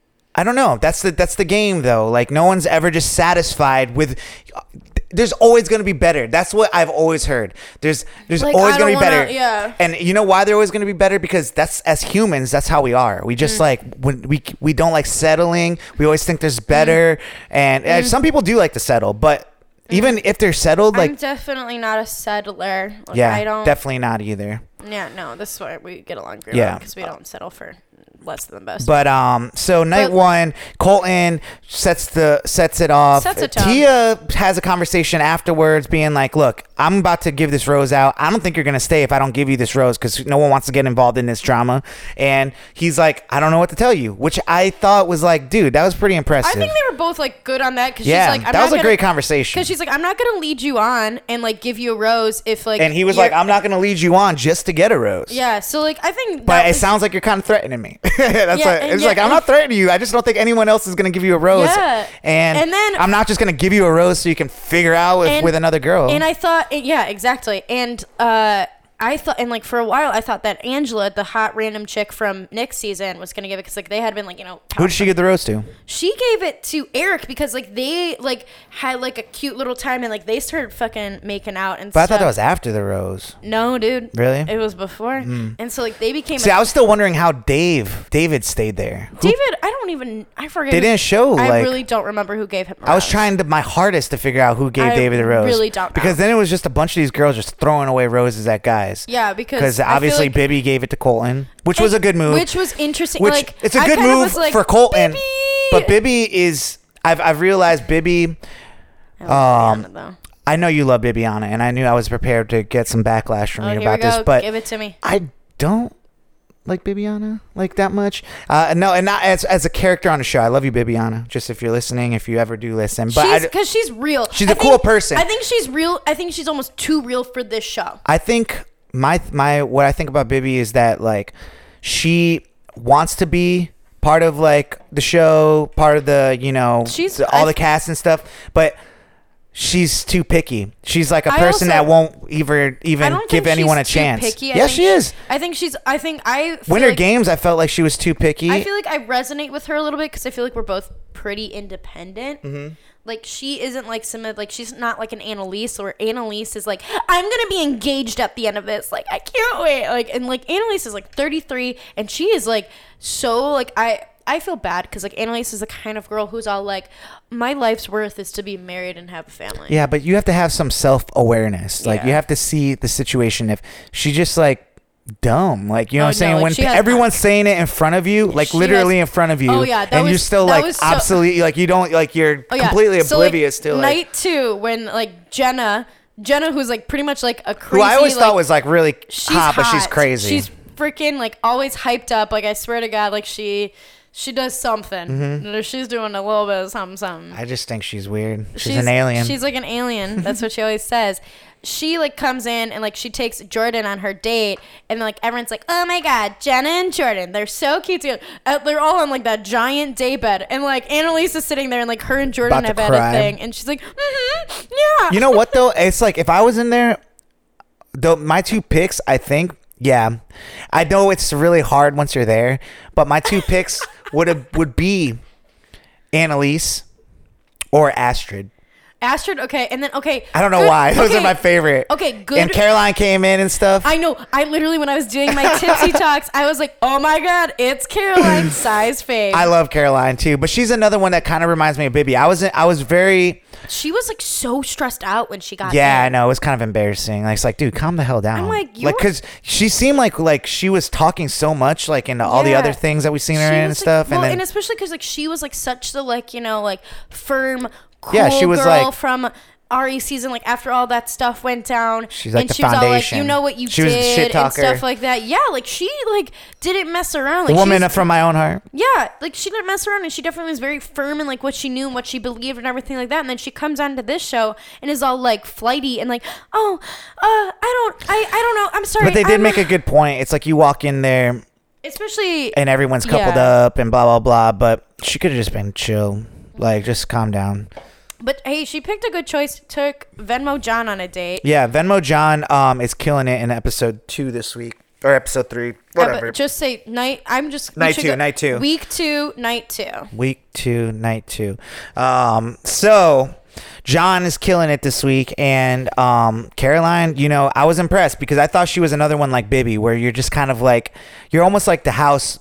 I don't know. That's the that's the game though. Like no one's ever just satisfied with. There's always going to be better. That's what I've always heard. There's there's Like, always I going to be don't wanna- better. yeah. And you know why they're always going to be better? Because that's as humans, that's how we are. We Mm. just like when we we don't like settling. We always think there's better. And, and some people do like to settle, but even if they're settled, like I'm definitely not a settler. Like, yeah, I don't definitely not either. Yeah, no, this is why we get along really Yeah. well because we don't settle for less than the best. But um, so night But- one, Colton sets the sets it off. Sets a tone. Tia has a conversation afterwards, being like, "Look, I'm about to give this rose out. I don't think you're gonna stay if I don't give you this rose because no one wants to get involved in this drama." And he's like, "I don't know what to tell you," which I thought was like, dude, that was pretty impressive. I think they were both like good on that because yeah, she's like, I'm that not was a gonna, great conversation. Because she's like, I'm not gonna lead you on and like give you a rose if like. And he was you're- like, "I'm not gonna lead you on just to get a rose." Yeah, so like I think. But that it was- sounds like you're kind of threatening me. That's Yeah, like, and it's yeah, like I'm and- not threatening you. I just don't think anyone else is gonna give you a rose. Yeah. And, And then- I'm not just gonna give you a rose so you can figure out if, And- with another girl. And I thought, yeah, exactly. And uh, I thought, and like for a while, I thought that Angela, the hot random chick from Nick's season, was gonna give it because like they had been like you know. Who did she give the rose to? She gave it to Eric because like they like had like a cute little time and like they started fucking making out and But I stuff. thought that was after the rose. No, dude. Really? Mm. It was before. And so like they became. See, a- I was still wondering how Dave, David stayed there. Who- David, I don't even. I forget. They who- didn't show, I like- really don't remember who gave him. I was rose. trying to my hardest to figure out who gave I David the rose. really don't know. Because then it was just a bunch of these girls just throwing away roses at guys. Yeah, because Because I feel obviously like- Bibby gave it to Colton, which was a good move. Which was interesting. Which like, it's a I good kind of move was like, for Colton, Bibby! but Bibby is. I've I've realized Bibby. I love um, Rihanna, though. I know you love Bibiana, and I knew I was prepared to get some backlash from Oh, you here about we go. this, but Give it to me. I don't like Bibiana like that much. Uh, no, and not as as a character on the show. I love you, Bibiana. Just if you're listening, if you ever do listen, but she's I, because she's real. She's a a cool person. I think she's real. I think she's almost too real for this show. I think my my what I think about Bibby is that like she wants to be part of like the show, part of the you know She's- the- all I- the cast and stuff, but she's too picky. She's like a I person also- that won't even I even don't give think anyone a she's too chance. picky. I Yes, think she is. I think she's. I think I. Feel Winter like, Games, I felt like she was too picky. I feel like I resonate with her a little bit because I feel like we're both pretty independent. Mm-hmm. Like she isn't like some of like she's not like an Annalise or Annalise is like I'm gonna be engaged at the end of this. Like I can't wait. Like and like Annalise is like thirty-three and she is like so like I. I feel bad because like Annalise is the kind of girl who's all like, my life's worth is to be married and have a family. yeah, but you have to have some self-awareness. Like Yeah. you have to see the situation. If she just like dumb, like you know Oh, what I'm saying, no, like, when she has everyone's not- saying it in front of you, like She literally has- in front of you, Oh, yeah, that and you're was- still that like was so- absolutely like you don't like you're Oh, yeah. completely So, like, oblivious to like night two when like Jenna, Jenna who's like pretty much like a crazy. who I always like, thought was like really she's hot, but she's hot. crazy. She's freaking like always hyped up. Like I swear to God, like she She does something. Mm-hmm. She's doing a little bit of something, something. I just think she's weird. She's, an alien. She's like an alien. That's what she always says. She like comes in and like she takes Jordan on her date, and like everyone's like, "Oh my God, Jenna and Jordan, they're so cute together." Uh, they're all on like that giant day bed, and like Annalise is sitting there, and like her and Jordan About have to had a cry. thing, and she's like, "Mm-hmm, yeah." You know what though? It's like if I was in there, though, my two picks, I think, yeah, I know it's really hard once you're there, but my two picks would have would be Annalise or Astrid. Astrid, okay, and then okay. I don't know good- why. Those okay, are my favorite. Okay, good. And Caroline came in and stuff. I know. I literally, when I was doing my tipsy talks, I was like, "Oh my God, it's Caroline size fave." I love Caroline too, but she's another one that kind of reminds me of Bibby. I was I was very She was like so stressed out when she got yeah, I in. know, it was kind of embarrassing. Like it's like, dude, calm the hell down. I'm like, like you're- because she seemed like like she was talking so much like into all the Yeah. other things that we've seen her She in and was, like- stuff, well, and then and especially because like she was like such the like you know like firm, cool Yeah, she was, girl like- from Ari season. Like after all that stuff went down, She's like and the she was all like, foundation. "You know what you She was the did," shit and talker. stuff like that. Yeah, like she like didn't mess around. the Like woman she's- from my own heart. Yeah, like she didn't mess around, and she definitely was very firm in like what she knew and what she believed and everything like that. And then she comes onto this show and is all like flighty and like, "Oh, uh, I don't, I, I don't know. I'm sorry." But they did I'm make a-" a good point. It's like you walk in there especially and everyone's coupled Yeah. up and blah blah blah, but she could have just been chill. Like just calm down. But hey, she picked a good choice. Took Venmo John on a date. Yeah, Venmo John um is killing it in episode two this week. Or episode three. Yeah, but Whatever. just say night. I'm just we Night should two, night two. Week two, night two. Week two, night two. Um, so John is killing it this week, and um, Caroline, you know, I was impressed because I thought she was another one like Bibby, where you're just kind of like, you're almost like the house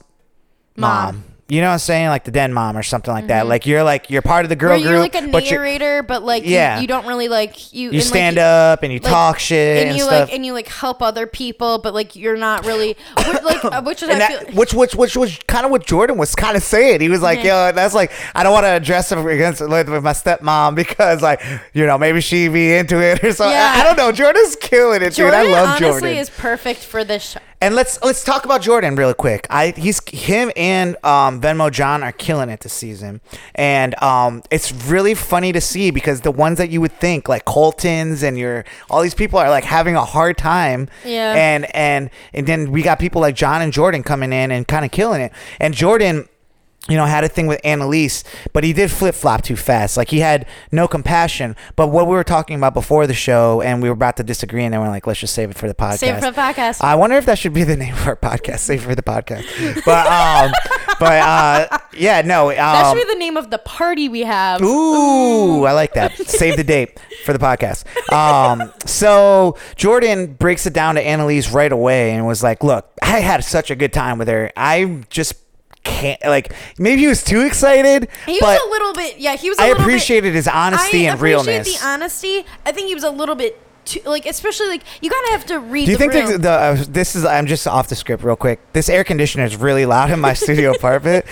mom. Mom. You know what I'm saying? Like the den mom or something like that. Like you're like you're part of the girl Where you're group, like a but you're, narrator, but like Yeah. you, you don't really like you. you and, like, stand you- up and you like, talk shit and, and you stuff. like and you like help other people, but like you're not really which, like uh, which is And I that, feel, which which which was kind of what Jordan was kind of saying. He was like, Yeah. "Yo, that's like I don't want to address it against with with my stepmom because like you know maybe she'd be into it or something." Yeah. I, I don't know. Jordan's killing it, Jordan dude. I love honestly Jordan. is perfect for this show. And let's let's talk about Jordan real quick. I he's him and um, Venmo John are killing it this season, and um, it's really funny to see because the ones that you would think like Colton's and your all these people are like having a hard time. Yeah. And and and then we got people like John and Jordan coming in and kind of killing it. And Jordan, you know, had a thing with Annalise, but he did flip flop too fast. Like he had no compassion. But what we were talking about before the show, and we were about to disagree, and then we're like, let's just save it for the podcast. Save it for the podcast. I wonder if that should be the name of our podcast. Save it for the podcast. But um, but uh, yeah, no. Um, That should be the name of the party we have. Ooh, I like that. Save the date for the podcast. Um, so Jordan breaks it down to Annalise right away and was like, "Look, I had such a good time with her. I just." Can't like maybe he was too excited. He but was a little bit, yeah. He was. A I little bit- appreciated his honesty I and appreciate realness. the honesty. I think he was a little bit too, like, especially like you gotta have to read. Do you the think the, room. the uh, this is? I'm just off the script real quick. This air conditioner is really loud in my studio apartment.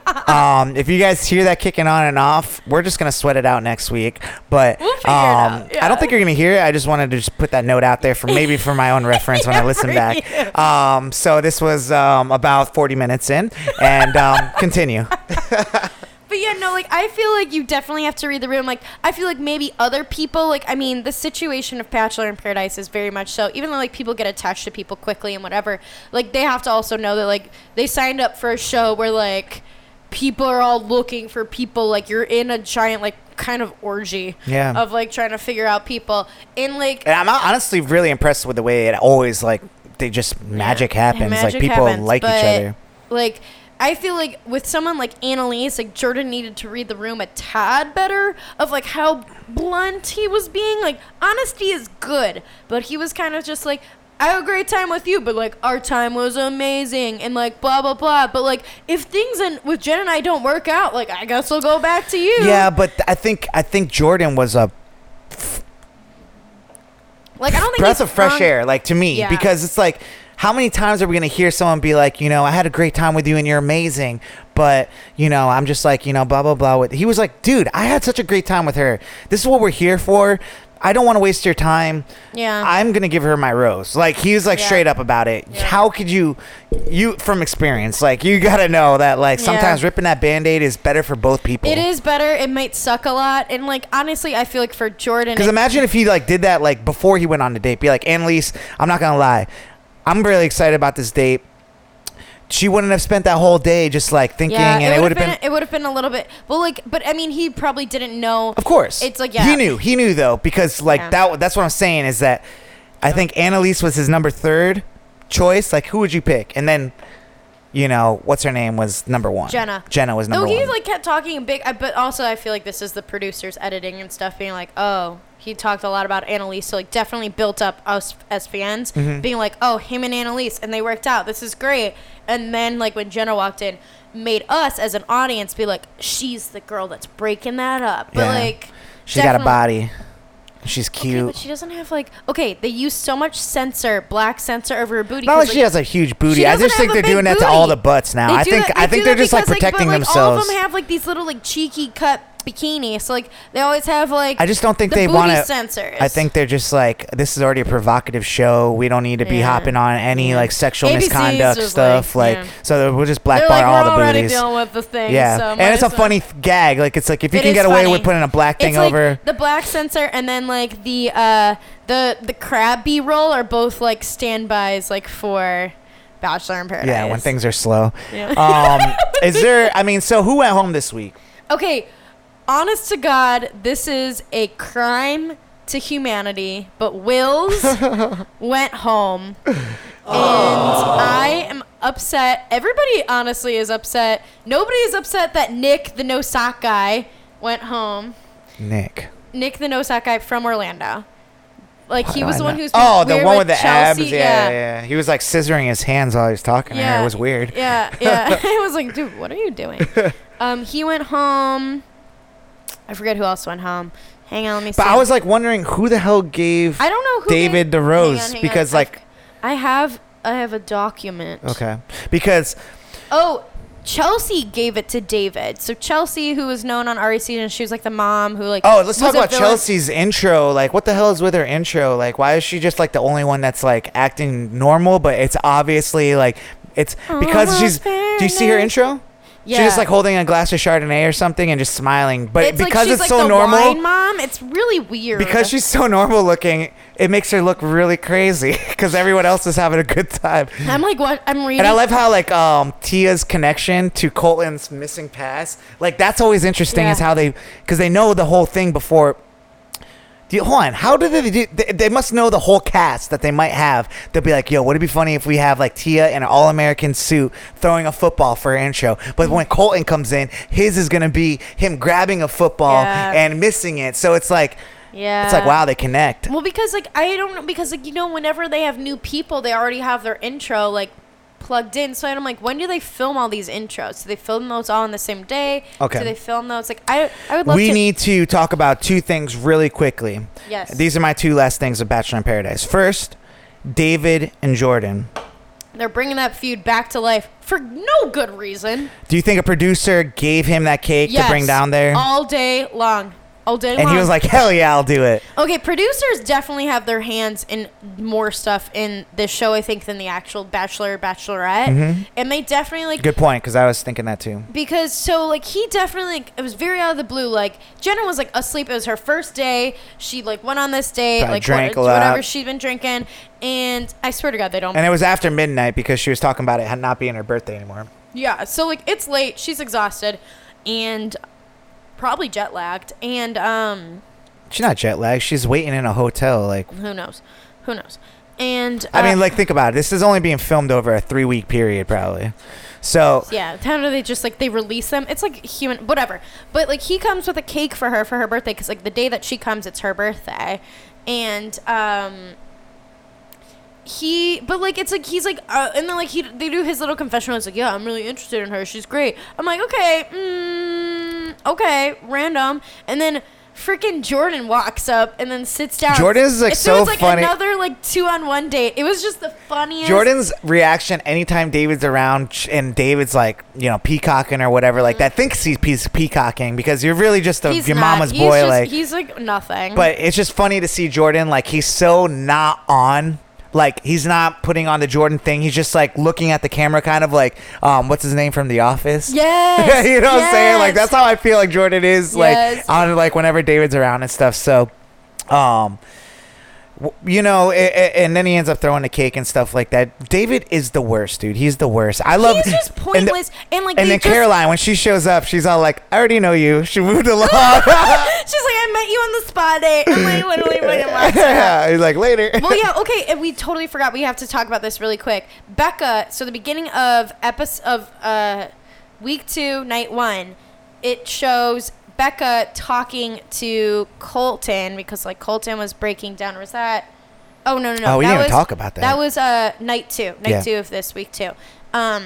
Um, if you guys hear that kicking on and off, we're just gonna sweat it out next week. But We'll figure it um, out, yeah. I don't think you're gonna hear it. I just wanted to just put that note out there for maybe for my own reference when I listen for back. Um, so this was um, about forty minutes in, and um, continue. But yeah, no, like I feel like you definitely have to read the room. Like I feel like maybe other people, like I mean, the situation of Bachelor in Paradise is very much so. Even though like people get attached to people quickly and whatever, like they have to also know that like they signed up for a show where like people are all looking for people. Like you're in a giant like kind of orgy Yeah. of like trying to figure out people and like. And I'm honestly really impressed with the way it always like they just magic happens. Magic like people happens, like each but, other. Like, I feel like with someone like Annalise, like Jordan needed to read the room a tad better of like how blunt he was being. Like, honesty is good, but he was kind of just like, I had a great time with you, but like our time was amazing and like blah blah blah. But like if things in, with Jen and I don't work out, like I guess we'll go back to you. Yeah, but I think I think Jordan was a like I don't think breath he's of fresh wrong- air, like to me, Yeah. because it's like, how many times are we gonna hear someone be like, you know, I had a great time with you and you're amazing, but you know, I'm just like, you know, blah blah blah. With he was like, dude, I had such a great time with her. This is what we're here for. I don't want to waste your time. Yeah. I'm gonna give her my rose. Like he was like Yeah. straight up about it. Yeah. How could you, you from experience, like you gotta know that like sometimes Yeah. ripping that Band-Aid is better for both people. It is better. It might suck a lot, and like honestly, I feel like for Jordan, Because it- imagine if he like did that like before he went on the date. Be like, Annalise, I'm not gonna lie, I'm really excited about this date. She wouldn't have spent that whole day just like thinking, yeah, and it it would would have have been, been. it would have been a little bit. Well, like, but I mean, he probably didn't know. Of course, It's like, yeah. he knew. He knew though, because like Yeah. that. That's what I'm saying is that I think Annalise was his number third choice. Like, who would you pick? And then, you know, what's her name was number one. Jenna. Jenna was number No, he one. like kept talking big, I- but also I feel like this is the producers editing and stuff being like, oh, he talked a lot about Annalise, so like definitely built up us as fans Mm-hmm. being like, oh, him and Annalise, and they worked out. This is great. And then like when Jenna walked in, made us as an audience be like, she's the girl that's breaking that up. But Yeah. like, She's got a definitely- body. She's Okay, cute. but she doesn't have like okay. They use so much censor, black censor over her booty. Not 'cause, like she has a huge booty. she I doesn't just think have a they're big doing that to all booty. the butts now. They I do think that- I they think do they're that just like because, protecting but, like, themselves. All of them have like these little like cheeky cut bikinis. So like they always have like. I just don't think the they booty want to. Censors. I think they're just like, this is already a provocative show. We don't need to be Yeah. hopping on any Yeah. like sexual A B C's misconduct just stuff. like, Like, yeah. so we'll just They're blackbar like, all we're the already booties. dealing with the thing. Yeah, so and might it's a as well. funny th- gag. Like it's like if you It can is get away funny. with putting a black thing It's like over. the black censor and then like the uh the the crab B roll are both like standbys like for Bachelor in Paradise. Yeah, when things are slow. Yeah. Um, is there? I mean, so who went home this week? Okay, honest to God, this is a crime to humanity, but Wills went home. And I am upset. Everybody honestly is upset. Nobody is upset that Nick, the no sock guy, went home. Nick. Nick, the no sock guy from Orlando. Like, he How was do the I one know? who was Oh, the weird one with the Chelsea. abs. Yeah, yeah, yeah. He was like scissoring his hands while he was talking to her. It was weird. Yeah, yeah. I was like, dude, what are you doing? um, he went home. I forget who else went home. Hang on, let me see. But I was like wondering who the hell gave I don't know who David gave- the rose Hang on, hang because on. like I have I have a document. okay because Oh, Chelsea gave it to David. So Chelsea, who was known on R E C, and she was like the mom who like. oh let's was talk a about villain. Chelsea's intro. Like what the hell is with her intro? Like why is she just like the only one that's like acting normal? But it's obviously like it's because Almost she's. Do you see her fairness. intro? Yeah. She's just like holding a glass of Chardonnay or something and just smiling. But It's because like she's it's like so the normal, wine mom. It's really weird. because she's so normal looking, it makes her look really crazy. Because everyone else is having a good time. I'm like, what? I'm reading. And I love how like um Tia's connection to Colton's missing pass, like that's always interesting. Yeah. Is how they, because they know the whole thing before. Do you, hold on, how did they do? They, they must know the whole cast that they might have. They'll be like, "Yo, would it be funny if we have like Tia in an all-American suit throwing a football for her intro?" But when Colton comes in, his is gonna be him grabbing a football Yeah. and missing it. So it's like, Yeah. it's like wow, they connect. Well, because like I don't know, because like you know, whenever they have new people, they already have their intro like plugged in. So I'm like, when do they film all these intros? Do they film those all on the same day? Okay. Do they film those? Like I, I would love We to. need to talk about two things really quickly. Yes. These are my two last things of Bachelor in Paradise. First, David and Jordan. They're bringing that feud back to life for no good reason. Do you think a producer gave him that cake Yes. to bring down there? all day long. All day long. And he was like, hell yeah, I'll do it. Okay, producers definitely have their hands in more stuff in this show, I think, than the actual Bachelor or Bachelorette. And they definitely like Mm-hmm. Good point, because I was thinking that too. because so like he definitely like, it was very out of the blue. Like Jenna was like asleep. It was her first day. She like went on this date, Probably like drank what, a lot. whatever she'd been drinking. And I swear to God, they don't. And it was after midnight because she was talking about it not being her birthday anymore. Yeah, so like it's late. She's exhausted, and probably jet lagged. And um, She's not jet lagged. She's waiting in a hotel. Like, who knows? Who knows? And I mean, uh, like, think about it. This is only being filmed over a three week period, probably. So, yeah, how do they just like they release them? It's like human, whatever. But like he comes with a cake for her for her birthday because like the day that she comes, it's her birthday, and um, he, but like it's like he's like, uh, and then like he they do his little confessional. It's like, yeah, I'm really interested in her. She's great. I'm like, okay, mm, okay, random, and then freaking Jordan walks up and then sits down. Jordan is, like, It so was, like, funny. another like two on one date. It was just the funniest. Jordan's reaction anytime David's around ch- and David's like, you know, peacocking or whatever like that. Thinks he's pe- peacocking because you're really just a, He's your not. mama's He's boy. just- like, he's like nothing. but it's just funny to see Jordan like he's so not on. Like he's not putting on the Jordan thing. He's just like looking at the camera, kind of like, um, what's his name from The Office? Yes. you know what I'm saying? Like yes. that's how I feel like Jordan is Yes. like on like whenever David's around and stuff. So, um, w- you know, a- a- and then he ends up throwing the cake and stuff like that. David is the worst, dude. He's the worst. I love. He's just and the- pointless. And, like, and they then just- Caroline, when she shows up, she's all like, "I already know you." She moved along. She's like, I met you on the spa date. I'm like, literally fucking lost it. yeah, he's like later. Well, yeah, okay, and we totally forgot. We have to talk about this really quick. Becca. So the beginning of episode of uh, week two, night one, it shows Becca talking to Colton because like Colton was breaking down. Was that? Oh no no no. Oh, we that didn't even was, talk about that. That was uh night two, night Yeah. two of this week two. Um,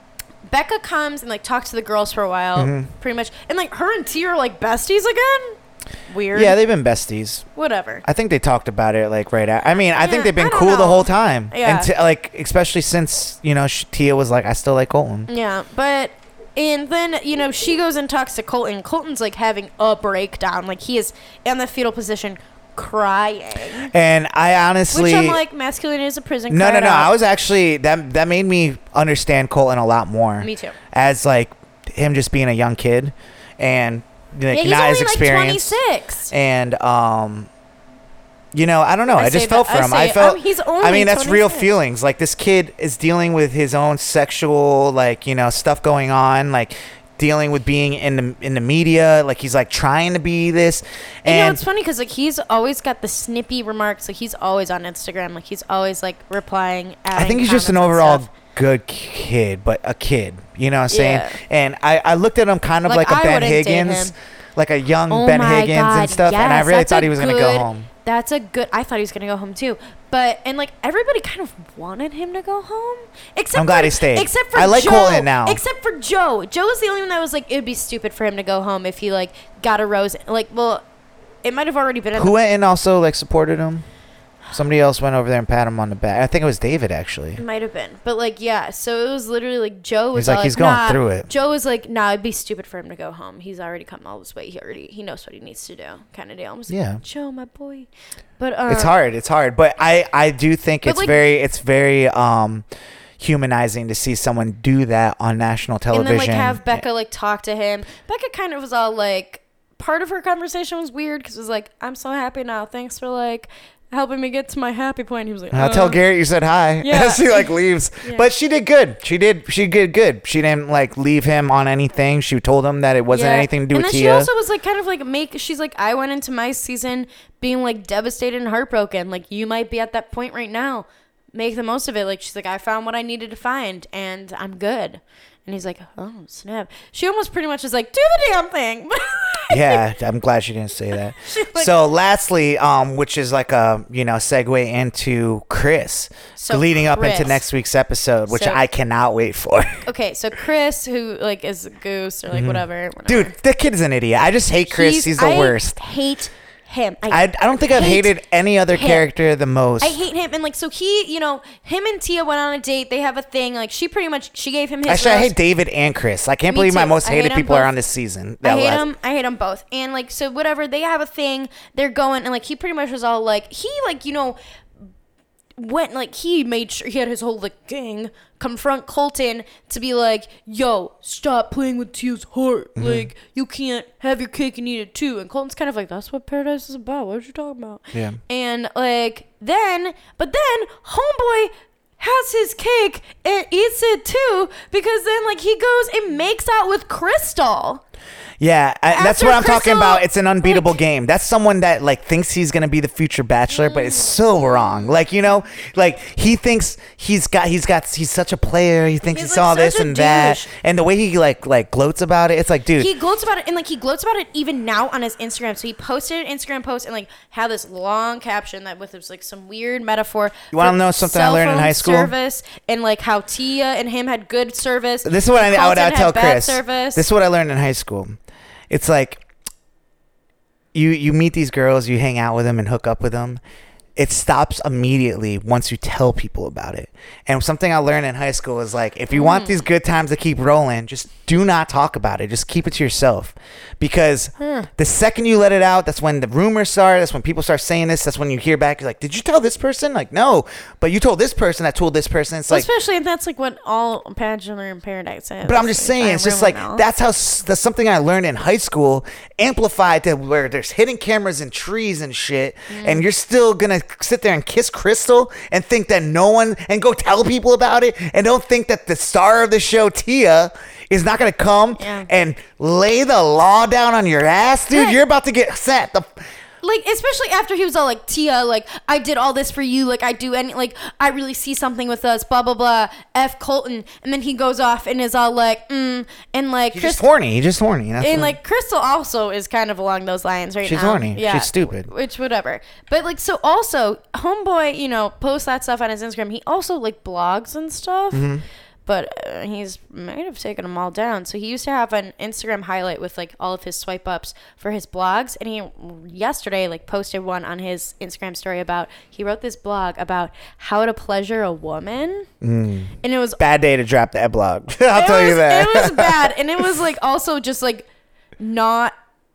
Becca comes and like talks to the girls for a while, Mm-hmm. pretty much, and like her and T are like besties again. Weird. Yeah, they've been besties. Whatever. I think they talked about it like right out. I mean, I think Yeah, they've been I don't cool the know. whole time. Yeah. And like especially since you know sh- Tia was like, I still like Colton. Yeah, but and then you know she goes and talks to Colton. Colton's like having a breakdown, like he is in the fetal position, crying. And I honestly, Which I'm like, masculinity is a prison. no, cry no, it no. out. I was actually that that made me understand Colton a lot more. Me too. As like him just being a young kid, and like Yeah, he's not only as like experienced. twenty-six. And um, you know, I don't know. I I, just say felt that- for I him. I say, felt. um, he's I only mean, that's real twenty-six. feelings. Like this kid is dealing with his own sexual, like you know, stuff going on. Like dealing with being in the in the media. Like he's like trying to be this. And you know, And it's funny because like he's always got the snippy remarks. Like he's always on Instagram. Like he's always like replying. I think he's just an comments and overall stuff. good kid, but a kid. You know what I'm saying? Yeah. And I, I looked at him kind of Like, like, a I Ben wouldn't date Higgins, him. like a young Oh Ben my Higgins God, and stuff. and I yes, really that's thought a he was going to go good- home. That's a good. I thought he was gonna go home too, but and like everybody kind of wanted him to go home. Except I'm glad for, he stayed. Except for I like Joe. Colton now. Except for Joe. Joe was the only one that was like, it'd be stupid for him to go home if he like got a rose. Like, well, it might have already been. In Who went and also like supported him? Somebody else went over there and pat him on the back. I think it was David actually. It might have been, but like, yeah. So it was literally like Joe was He's like, all he's going nah. through it. Joe was like, nah, it'd be stupid for him to go home. He's already come all this way. He already he knows what he needs to do, kind of deal. I was Yeah. like, Joe, my boy. But um, It's hard. It's hard, but I I do think But, it's like- very it's very um humanizing to see someone do that on national television. And then like have Becca like talk to him. Becca kind of was all like, part of her conversation was weird because it was like, I'm so happy now. Thanks for like helping me get to my happy point. He was like, I'll uh. tell Garrett you said hi. Yeah. she like leaves, Yeah. but she did good. She did. She did good. She didn't like leave him on anything. She told him that it wasn't Yeah. anything to do and with then Tia. she also was like kind of like make she's like, I went into my season being like devastated and heartbroken. Like you might be at that point right now. Make the most of it. Like she's like, I found what I needed to find and I'm good. And he's like, oh snap. She almost pretty much is like, do the damn thing. Yeah, I'm glad she didn't say that. like- so lastly, um, which is like a you know segue into Chris, So leading up into Chris. next week's episode, which So- I cannot wait for. Okay, so Chris, who like is a goose or like whatever, whatever. Dude, that kid is an idiot. I just hate Chris. He's, the I worst. hate him. I, I don't think I've hate hated any other him. character the most. I hate him, and like so he, you know, him and Tia went on a date. They have a thing. Like she pretty much she gave him his. Actually, I rose. hate David and Chris. I can't Me believe my too. most I hate hated them people are both. on this season. I That hate last- them. I hate them both. And like so, whatever. They have a thing. They're going, and like he pretty much was all like he like you know went like he made sure he had his whole like gang confront Colton to be like, yo, stop playing with Tia's heart. Mm-hmm. Like you can't have your cake and eat it too. And Colton's kind of like, that's what Paradise is about. What are you talking about? Yeah. And like then, but then homeboy has his cake and eats it too because then like he goes and makes out with Crystal. Yeah, I, that's After what I'm talking Crystal, about. It's an unbeatable like- game. That's someone that like thinks he's gonna be the future bachelor, but it's so wrong. Like you know, like he thinks he's got he's got he's such a player. He thinks He's, he's, like, all such this a and that, douche. and the way he like like gloats about it, it's like, dude, He gloats about it, and like he gloats about it even now on his Instagram. So he posted an Instagram post and like had this long caption that with was like some weird metaphor. You wanna for know something I cell learned in phone high school? Service and like how Tia and him had good service. this is what I, I would I Colton would tell had bad Chris. Service. This is what I learned in high school. It's like you you meet these girls, you hang out with them and hook up with them. It stops immediately once you tell people about it. And something I learned in high school is like, if you mm. want these good times to keep rolling, just do not talk about it. Just keep it to yourself. Because huh. the second you let it out, that's when the rumors start. That's when people start saying this. That's when you hear back. You're like, did you tell this person? Like, no. But you told this person that told this person. It's well, like, especially if that's like what all Bachelor in Paradise is. But I'm just saying, it's just like, else. that's how, that's something I learned in high school, amplified to where there's hidden cameras and trees and shit. Mm. And you're still going to sit there and kiss Crystal and think that no one, and go tell people about it, and don't think that the star of the show, Tia, is not going to come yeah. and lay the law down on your ass, dude. Right. You're about to get sent the like, especially after he was all like, Tia, like, I did all this for you, like, I do any, like, I really see something with us, blah blah blah, F Colton. And then he goes off and is all like, mm, and like he's just horny he's just horny That's and what. Like Crystal also is kind of along those lines right she's now. She's horny. Yeah, she's stupid. Which, whatever. But like, so also homeboy, you know, posts that stuff on his Instagram. He also like blogs and stuff. Mm-hmm. But uh, he's might have taken them all down. So he used to have an Instagram highlight with like all of his swipe ups for his blogs. And he yesterday like posted one on his Instagram story about, he wrote this blog about how to pleasure a woman. Mm. And it was bad day to drop that blog. I'll tell was, you that. It was bad. And it was like also just like not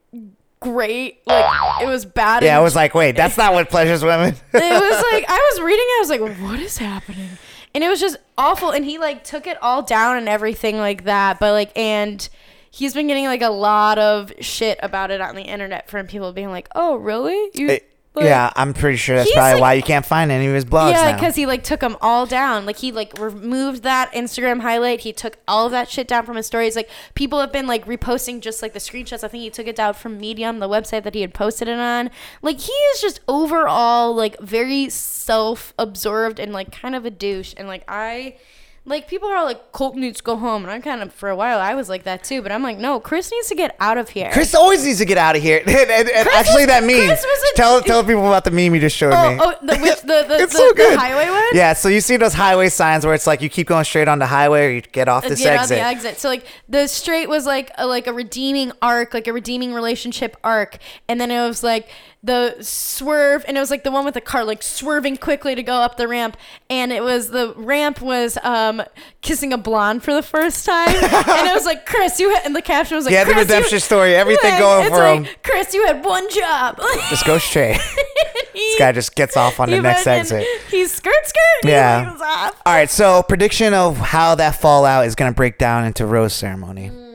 great. Like it was bad. Yeah, I was like, wait, that's not what pleasures women. It was like, I was reading it. I was like, what is happening? And it was just awful. And he like took it all down and everything like that. But like, and he's been getting like a lot of shit about it on the internet from people being like, oh, really? You, it, like, yeah, I'm pretty sure that's probably like, why you can't find any of his blogs yeah, now. because he like took them all down. Like he like removed that Instagram highlight. He took all of that shit down from his stories. Like people have been like reposting just like the screenshots. I think he took it down from Medium, the website that he had posted it on. Like he is just overall like very self-absorbed and like kind of a douche. And like I... Like, people are like, Colton needs to go home. And I kind of, for a while, I was like that too. But I'm like, no, Chris needs to get out of here. Chris always needs to get out of here. and, and, and actually, was, that meme. A, tell tell people about the meme you just showed oh, me. Oh, the, which, the, the, it's the, so good. The highway one? Yeah, so you see those highway signs where it's like you keep going straight on the highway or you get off this get exit. Get off the exit. So, like, the straight was like a, like a redeeming arc, like a redeeming relationship arc. And then it was like the swerve, and it was like the one with the car like swerving quickly to go up the ramp, and it was the ramp was um kissing a blonde for the first time. And it was like, Chris, you had, and the caption was like, yeah, the Chris, redemption you, story, everything like, going for like, him. Chris, you had one job. Just go straight. he, this guy just gets off on the next exit. He's skirt skirt. Yeah. He was off. All right, so prediction of how that fallout is going to break down into rose ceremony. Mm.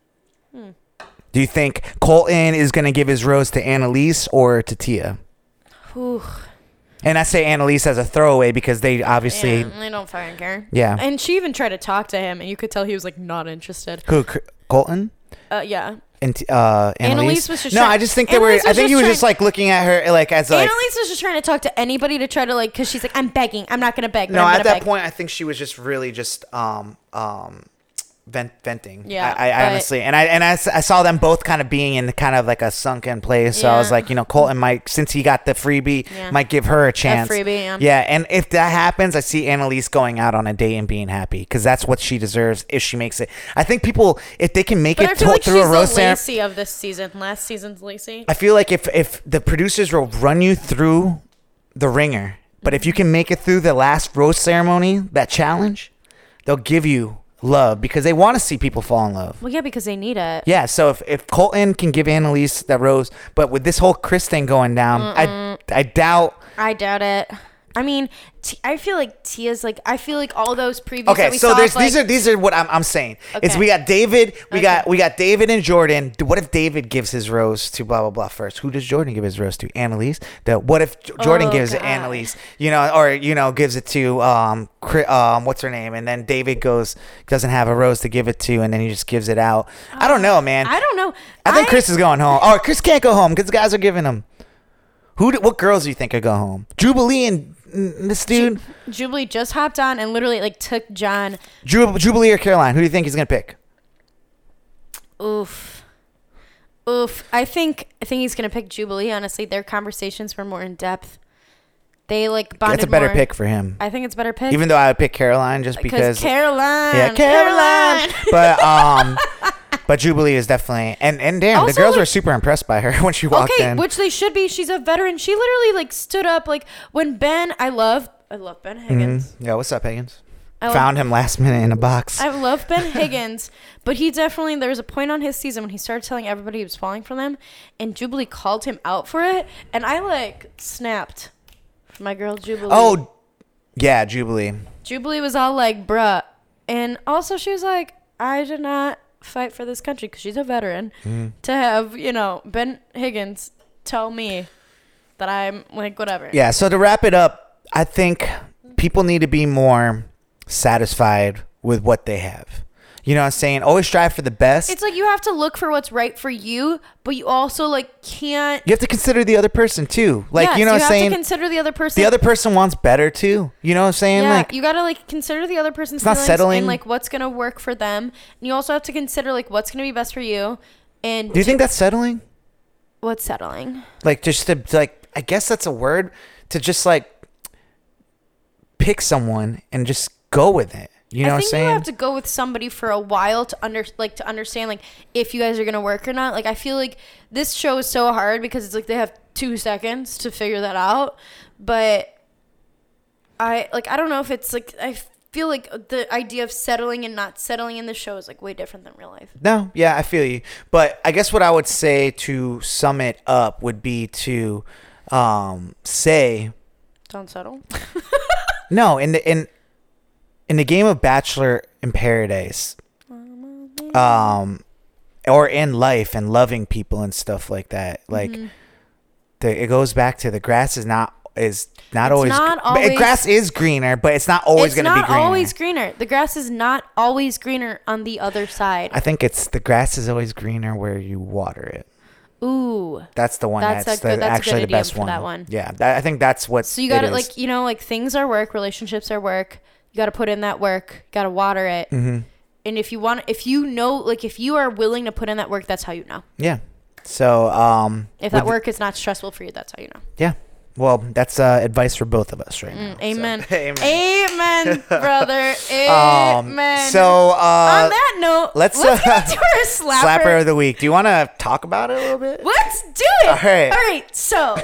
Do you think Colton is going to give his rose to Annalise or to Tia? Ooh. And I say Annalise as a throwaway because they obviously... Yeah, they don't fucking care. Yeah. And she even tried to talk to him, and you could tell he was, like, not interested. Who, Colton? Uh, yeah. And uh, Annalise? Annalise was just No, trying, I just think they were... I think he was trying, just, like, looking at her, like, as, like... Annalise was just trying to talk to anybody to try to, like... Because she's like, I'm begging. I'm not going to beg, but No, I'm at that beg. point, I think she was just really just... um um. Vent, venting. Yeah, I, I honestly, and I and I, I saw them both kind of being in kind of like a sunken place. So yeah. I was like, you know, Colton might, since he got the freebie, yeah. might give her a chance. A freebie, yeah. Yeah, and if that happens, I see Annalise going out on a date and being happy because that's what she deserves if she makes it. I think people, if they can make but it I feel to, like through she's a rose the Lacey of this season. Last season's Lacey. I feel like if if the producers will run you through the ringer, but if you can make it through the last rose ceremony, that challenge, they'll give you love because they want to see people fall in love. Well, yeah, because they need it. Yeah, so if, if Colton can give Annalise that rose, but with this whole Chris thing going down, Mm-mm. I I doubt. I doubt it. I mean, T- I feel like Tia's like I feel like all those previews. Okay, that we so saw there's like, these are these are what I'm I'm saying. Okay. Is we got David, we okay. got we got David and Jordan. What if David gives his rose to blah blah blah first? Who does Jordan give his rose to? Annalise. The what if J- Jordan oh, gives God. it Annalise? You know, or you know, gives it to um um what's her name? And then David goes doesn't have a rose to give it to, and then he just gives it out. Uh, I don't know, man. I don't know. I think I, Chris is going home. Oh, Chris can't go home because the guys are giving him. Who? Do, what girls do you think could go home? Jubilee and this dude. Ju- Jubilee just hopped on and literally like took John. Ju- Jubilee or Caroline? Who do you think he's gonna pick? Oof, oof. I think I think he's gonna pick Jubilee. Honestly, their conversations were more in depth. They like bonded. That's a better more. pick for him. I think it's a better pick. Even though I would pick Caroline just because. Caroline. Yeah, Caroline. Caroline. But um, But Jubilee is definitely and and damn, Also, the girls like- were super impressed by her when she walked Okay, in. which they should be. She's a veteran. She literally like stood up like when Ben. I love. I love Ben Higgins. Yeah, what's up, Higgins? I love- Found him last minute in a box. I love Ben Higgins, but he definitely, there was a point on his season when he started telling everybody he was falling for them, and Jubilee called him out for it, and I like snapped for my girl Jubilee. Oh, yeah, Jubilee. Jubilee was all like, bruh. And also she was like, I did not fight for this country because she's a veteran Mm. to have, you know, Ben Higgins tell me that I'm like, whatever. Yeah, so to wrap it up, I think people need to be more satisfied with what they have. You know what I'm saying? Always strive for the best. It's like you have to look for what's right for you, but you also like can't. You have to consider the other person too. Like, Yes, you know what I'm have saying? to consider the other person. The other person wants better too. You know what I'm saying? Yeah, Like, you gotta like consider the other person's not feelings settling. and like what's gonna work for them. And you also have to consider like what's gonna be best for you. And do you think that's settling? what's settling? Like, just to, like, I guess that's a word, to just like pick someone and just go with it. You know I what I'm think saying? you have to go with somebody for a while to under like to understand like if you guys are gonna work or not. Like I feel like this show is so hard because it's like they have two seconds to figure that out. But I like I don't know if it's like I feel like the idea of settling and not settling in the show is like way different than real life. No, yeah, I feel you. But I guess what I would say to sum it up would be to um, say Don't settle. no in the in in the game of Bachelor in Paradise, um, or in life and loving people and stuff like that. Like Mm-hmm. the, it goes back to the grass is not is not It's always, not but it- always- grass is greener, but it's not always It's going to be not greener. always greener. The grass is not always greener on the other side. I think it's the grass is always greener where you water it. Ooh. That's the one. That's That's, a the, good- that's a actually good the idiom best for one. that one. Yeah, that, I think that's what. So you got to it is. like, you know, like things are work, relationships are work. You got to put in that work. Got to water it. Mm-hmm. And if you want, if you know, like if you are willing to put in that work, that's how you know. Yeah. So um. If that with- work is not stressful for you, that's how you know. Yeah. Well, that's uh, advice for both of us right now. Mm, amen. So, amen. Amen, brother. Um, Amen. so uh, on that note, let's, let's, uh, get to our slapper. slapper of the week. Do you want to talk about it a little bit? Let's do it. All right. All right. So.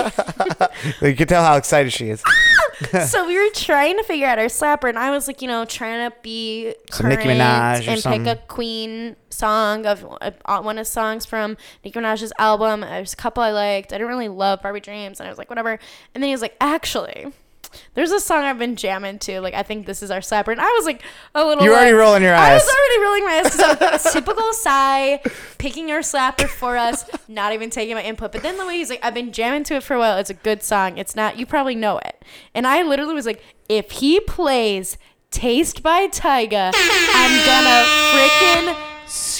You can tell how excited she is. So we were trying to figure out our slapper, and I was like, you know, trying to be Some Nicki current Minaj or and something. pick a Queen song of uh, one of the songs from Nicki Minaj's album. There's a couple I liked. I didn't really love Barbie Dreams, and I was like, whatever. And then he was like, actually, there's a song I've been jamming to. Like, I think this is our slapper, and I was like, a little. You're already like- rolling your I eyes. was already rolling my eyes because typical Psy picking our slapper for us, not even taking my input. But then the way he's like, I've been jamming to it for a while. It's a good song. It's not. You probably know it. And I literally was like, if he plays "Taste" by Tyga, I'm gonna freaking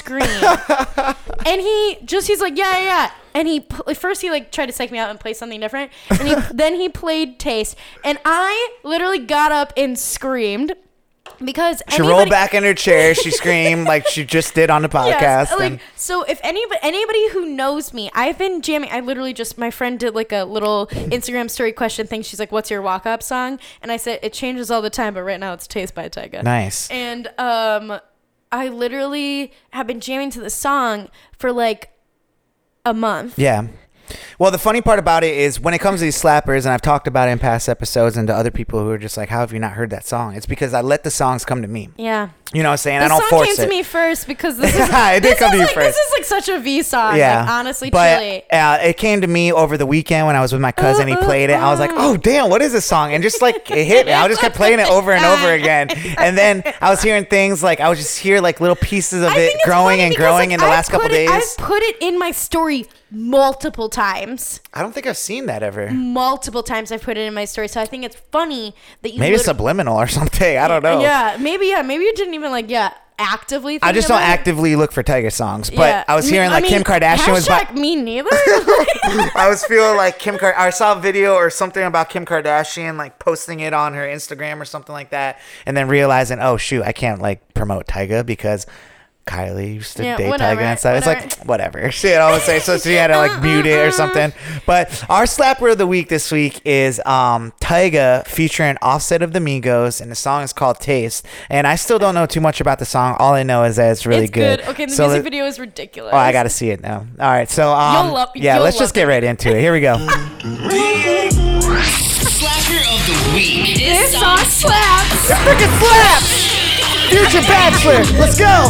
scream. And he just he's like, yeah, yeah, yeah. And he pl- at first he like tried to psych me out and play something different. And he then he played "Taste," and I literally got up and screamed. Because She anybody- rolled back in her chair. She screamed like she just did on the podcast. Yes, like and so if anybody anybody who knows me, I've been jamming. I literally just my friend did like a little Instagram story question thing. She's like, "What's your walk up song?" And I said it changes all the time, but right now it's "Taste" by Tyga. nice. And um, I literally have been jamming to the song for like a month. Yeah. Well, the funny part about it is when it comes to these slappers, and I've talked about it in past episodes and to other people who are just like, how have you not heard that song? It's because I let the songs come to me. Yeah. You know what I'm saying? The I don't song force came it. to me first because this is It did this come to is you like, first. This is like such a V song. Yeah. Like, honestly, but, truly. Uh, it came to me over the weekend when I was with my cousin. He Uh, uh, played it. I was like, oh, damn, what is this song? And just like it hit me. I just kept playing it over and over again. And then I was hearing things like I would just hear like little pieces of I it think it's growing funny and because, growing like, in the I've last couple put it- days. I've put it in my story multiple times. I don't think I've seen that ever. Multiple times I've put it in my story. So I think it's funny that you Maybe it's lit- subliminal or something. I don't know. Yeah, maybe yeah, maybe you didn't even like yeah, actively think I just don't about it. actively look for Tiger songs, but Yeah. I was hearing I like mean, Kim Kardashian was hashtag about. me neither. I was feeling like Kim. Kar- I saw a video or something about Kim Kardashian like posting it on her Instagram or something like that, and then realizing, oh shoot, I can't like promote Tyga because Kylie used to Yeah, date whatever, Tyga and stuff. It's like whatever. whatever. She had always say so. She had to like mute it or something. But our slapper of the week this week is um Tyga featuring Offset of the Migos, and the song is called Taste. And I still don't know too much about the song. All I know is that it's really it's good. good. Okay, the So music let- video is ridiculous. Oh, I gotta see it now. All right, so um, You'll love- yeah, you'll let's love just get it. right into it. Here we go. Slapper of the week. This song slaps. It freaking slaps! Future Bachelor, let's go!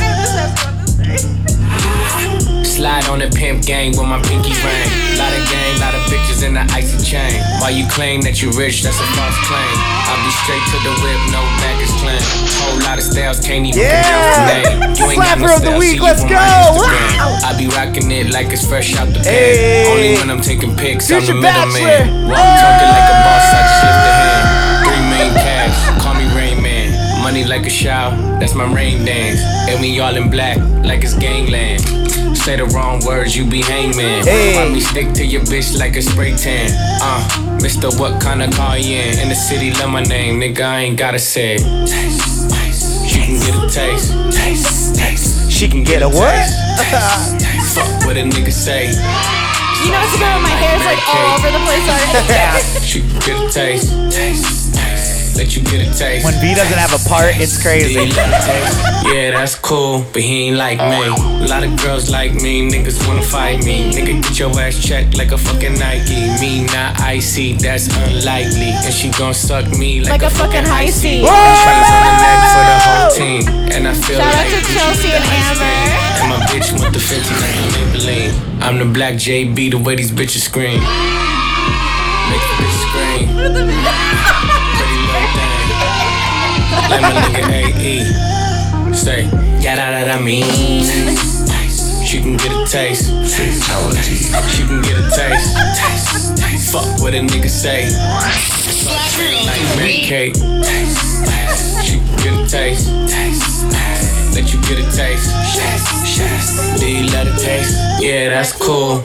Slide on the pimp gang with my pinky ring. Lot of gang, lot of bitches in the icy chain. While you claim that you rich, that's a false claim. I'll be straight to the whip, no baggage claim. Whole lot of styles, can't even Yeah! pronounce the name. You ain't got no Slapper of the style, week, see you let's on go! my Instagram. I be rocking it like it's fresh out the pan. Hey! Only when I'm taking pics, I'm the Future middleman. Bachelor! While I'm talking like a boss, I just lift the hand. Three main cash, call me Rain Man. Money like a shower, that's my rain dance. And we all in black, like it's gangland. Say the wrong words, you be hangman. Hey. Why me stick to your bitch like a spray tan? Uh, Mister What kind of car you in? In the city, love my name, nigga, I ain't gotta say it. Taste, taste. She can get a taste. Taste, taste. She can get a what? Taste, taste. Fuck what a nigga say. You know what's going on? My hair's like all over the place already. She can get a taste. Taste, taste. Let you get a taste. When V doesn't have a part, it's crazy. Yeah, that's cool, but he ain't like me. A lot of girls like me, niggas wanna fight me. Nigga, get your ass checked like a fucking Nike. Me not icy, that's unlikely. And she gon' suck me like, Like a fucking high C. I'm tryna on the neck for the whole team. And I feel Shout out like to Gucci Chelsea with the and ice cream. Amber. And my bitch want the fifty like a Maybelline. I'm the black J B, the way these bitches scream. Make the bitch scream. Pretty little thing. Like my nigga A E. Say, yada da da mean. She can get a taste. She can get a taste. Fuck what a nigga say. Like Mary Kate. She can get a taste. Let you get a taste. Do you let it taste? Yeah, that's cool.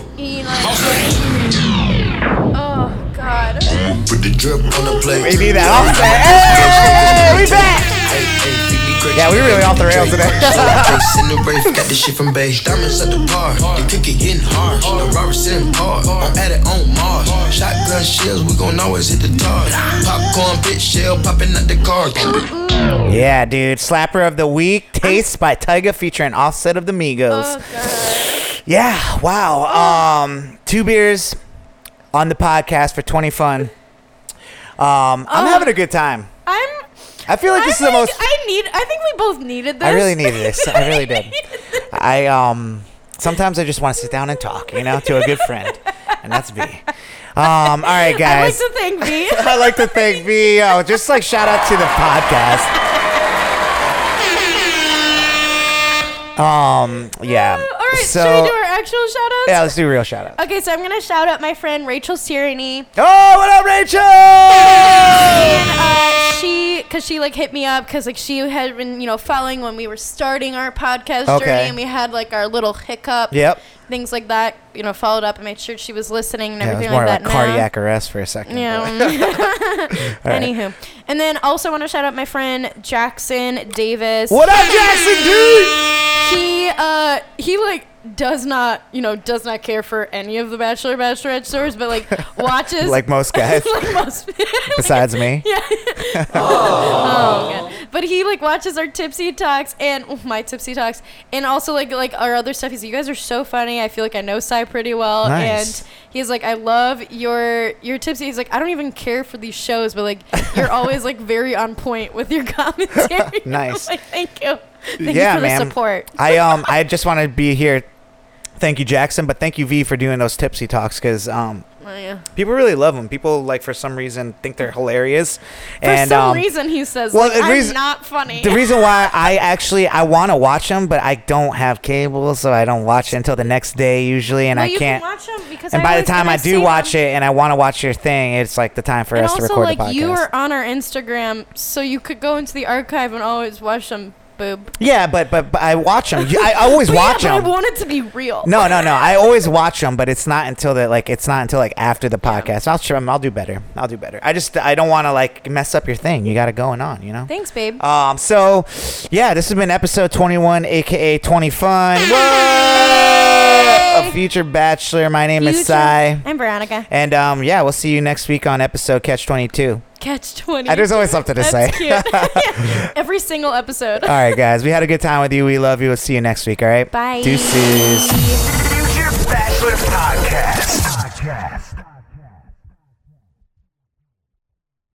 Oh, God. Put the drip on the plate. We need that Offset. Hey, we back! Yeah, we really off the rails today. In the race, got this shit from Bay. Diamonds at the bar, the cookie getting hard. The Robert sitting hard, on at it on Mars. Shotgun shells, we gon' always hit the tar. Popcorn, bitch shell, popping out the car. Yeah, dude. Slapper of the week, Taste by Tyga featuring Offset of the Migos. Oh, God. Yeah, wow. Um, two beers on the podcast for twenty fun. Um, I'm Oh. having a good time. I'm. I feel like I this is the think most. I need. I think we both needed this. I really needed this. I really did. I um sometimes I just want to sit down and talk, you know, to a good friend, and that's V. Um, all right, I like guys. to thank V. I like to thank V. Oh, just like shout out to the podcast. Um, yeah. All right. So should we do our actual shout outs? yeah, let's do real shout outs. Okay, so I'm gonna shout out my friend Rachel Tierney. Oh, what up, Rachel? And uh, she, cause she like hit me up, cause like she had been, you know, following when we were starting our podcast Okay. journey, and we had like our little hiccup, Yep. things like that. You know, followed up and made sure she was listening and Yeah, it was everything more like like that. cardiac arrest for a second. Yeah. right. Anywho, and then also want to shout out my friend Jackson Davis. What up, Jackson, dude? He uh he like does not you know does not care for any of the Bachelor Bachelorette stories, but like watches Like most guys, like most besides me. Yeah. Oh god. But he like watches our tipsy talks and oh, my tipsy talks and also like like our other stuff. He's like, you guys are so funny. I feel like I know Sai pretty well. Nice. And he's like, I love your your tipsy. He's like, I don't even care for these shows, but like you're always like very on point with your commentary. Nice. I'm like, thank you. Thank yeah, you for man. the support. I um I just want to be here. Thank you, Jackson, but thank you, V, for doing those tipsy talks, because um Oh, yeah. people really love them. People like for some reason think they're hilarious. For and some um, reason, he says, well, like, the I'm reason- not funny. the reason why I actually I want to watch them, but I don't have cable, so I don't watch it until the next day usually, and well, I you can't. can watch them because and I by the always- time and I see do watch them. it, and I want to watch your thing, it's like the time for And us also, to record like, the podcast. you are on our Instagram, so you could go into the archive and always watch them boob. Yeah, but but, but I watch them. I always But watch yeah, them. but I want it to be real. No, no, no. I always watch them, but it's not until the like. It's not until like after the podcast. I'll try. I'll do better. I'll do better. I just I don't want to like mess up your thing. You got it going on, you know. Thanks, babe. Um. So, yeah, this has been episode twenty-one, aka twenty fun. Whoa! A future bachelor. My name is Future- Sai. I'm Veronica. And um, yeah, we'll see you next week on episode Catch twenty-two. Catch twenty. Uh, There's always something to That's say. cute. Every single episode. All right, guys. We had a good time with you. We love you. We'll see you next week. All right. Bye. Deuces. Future Bachelor Podcast. Podcast.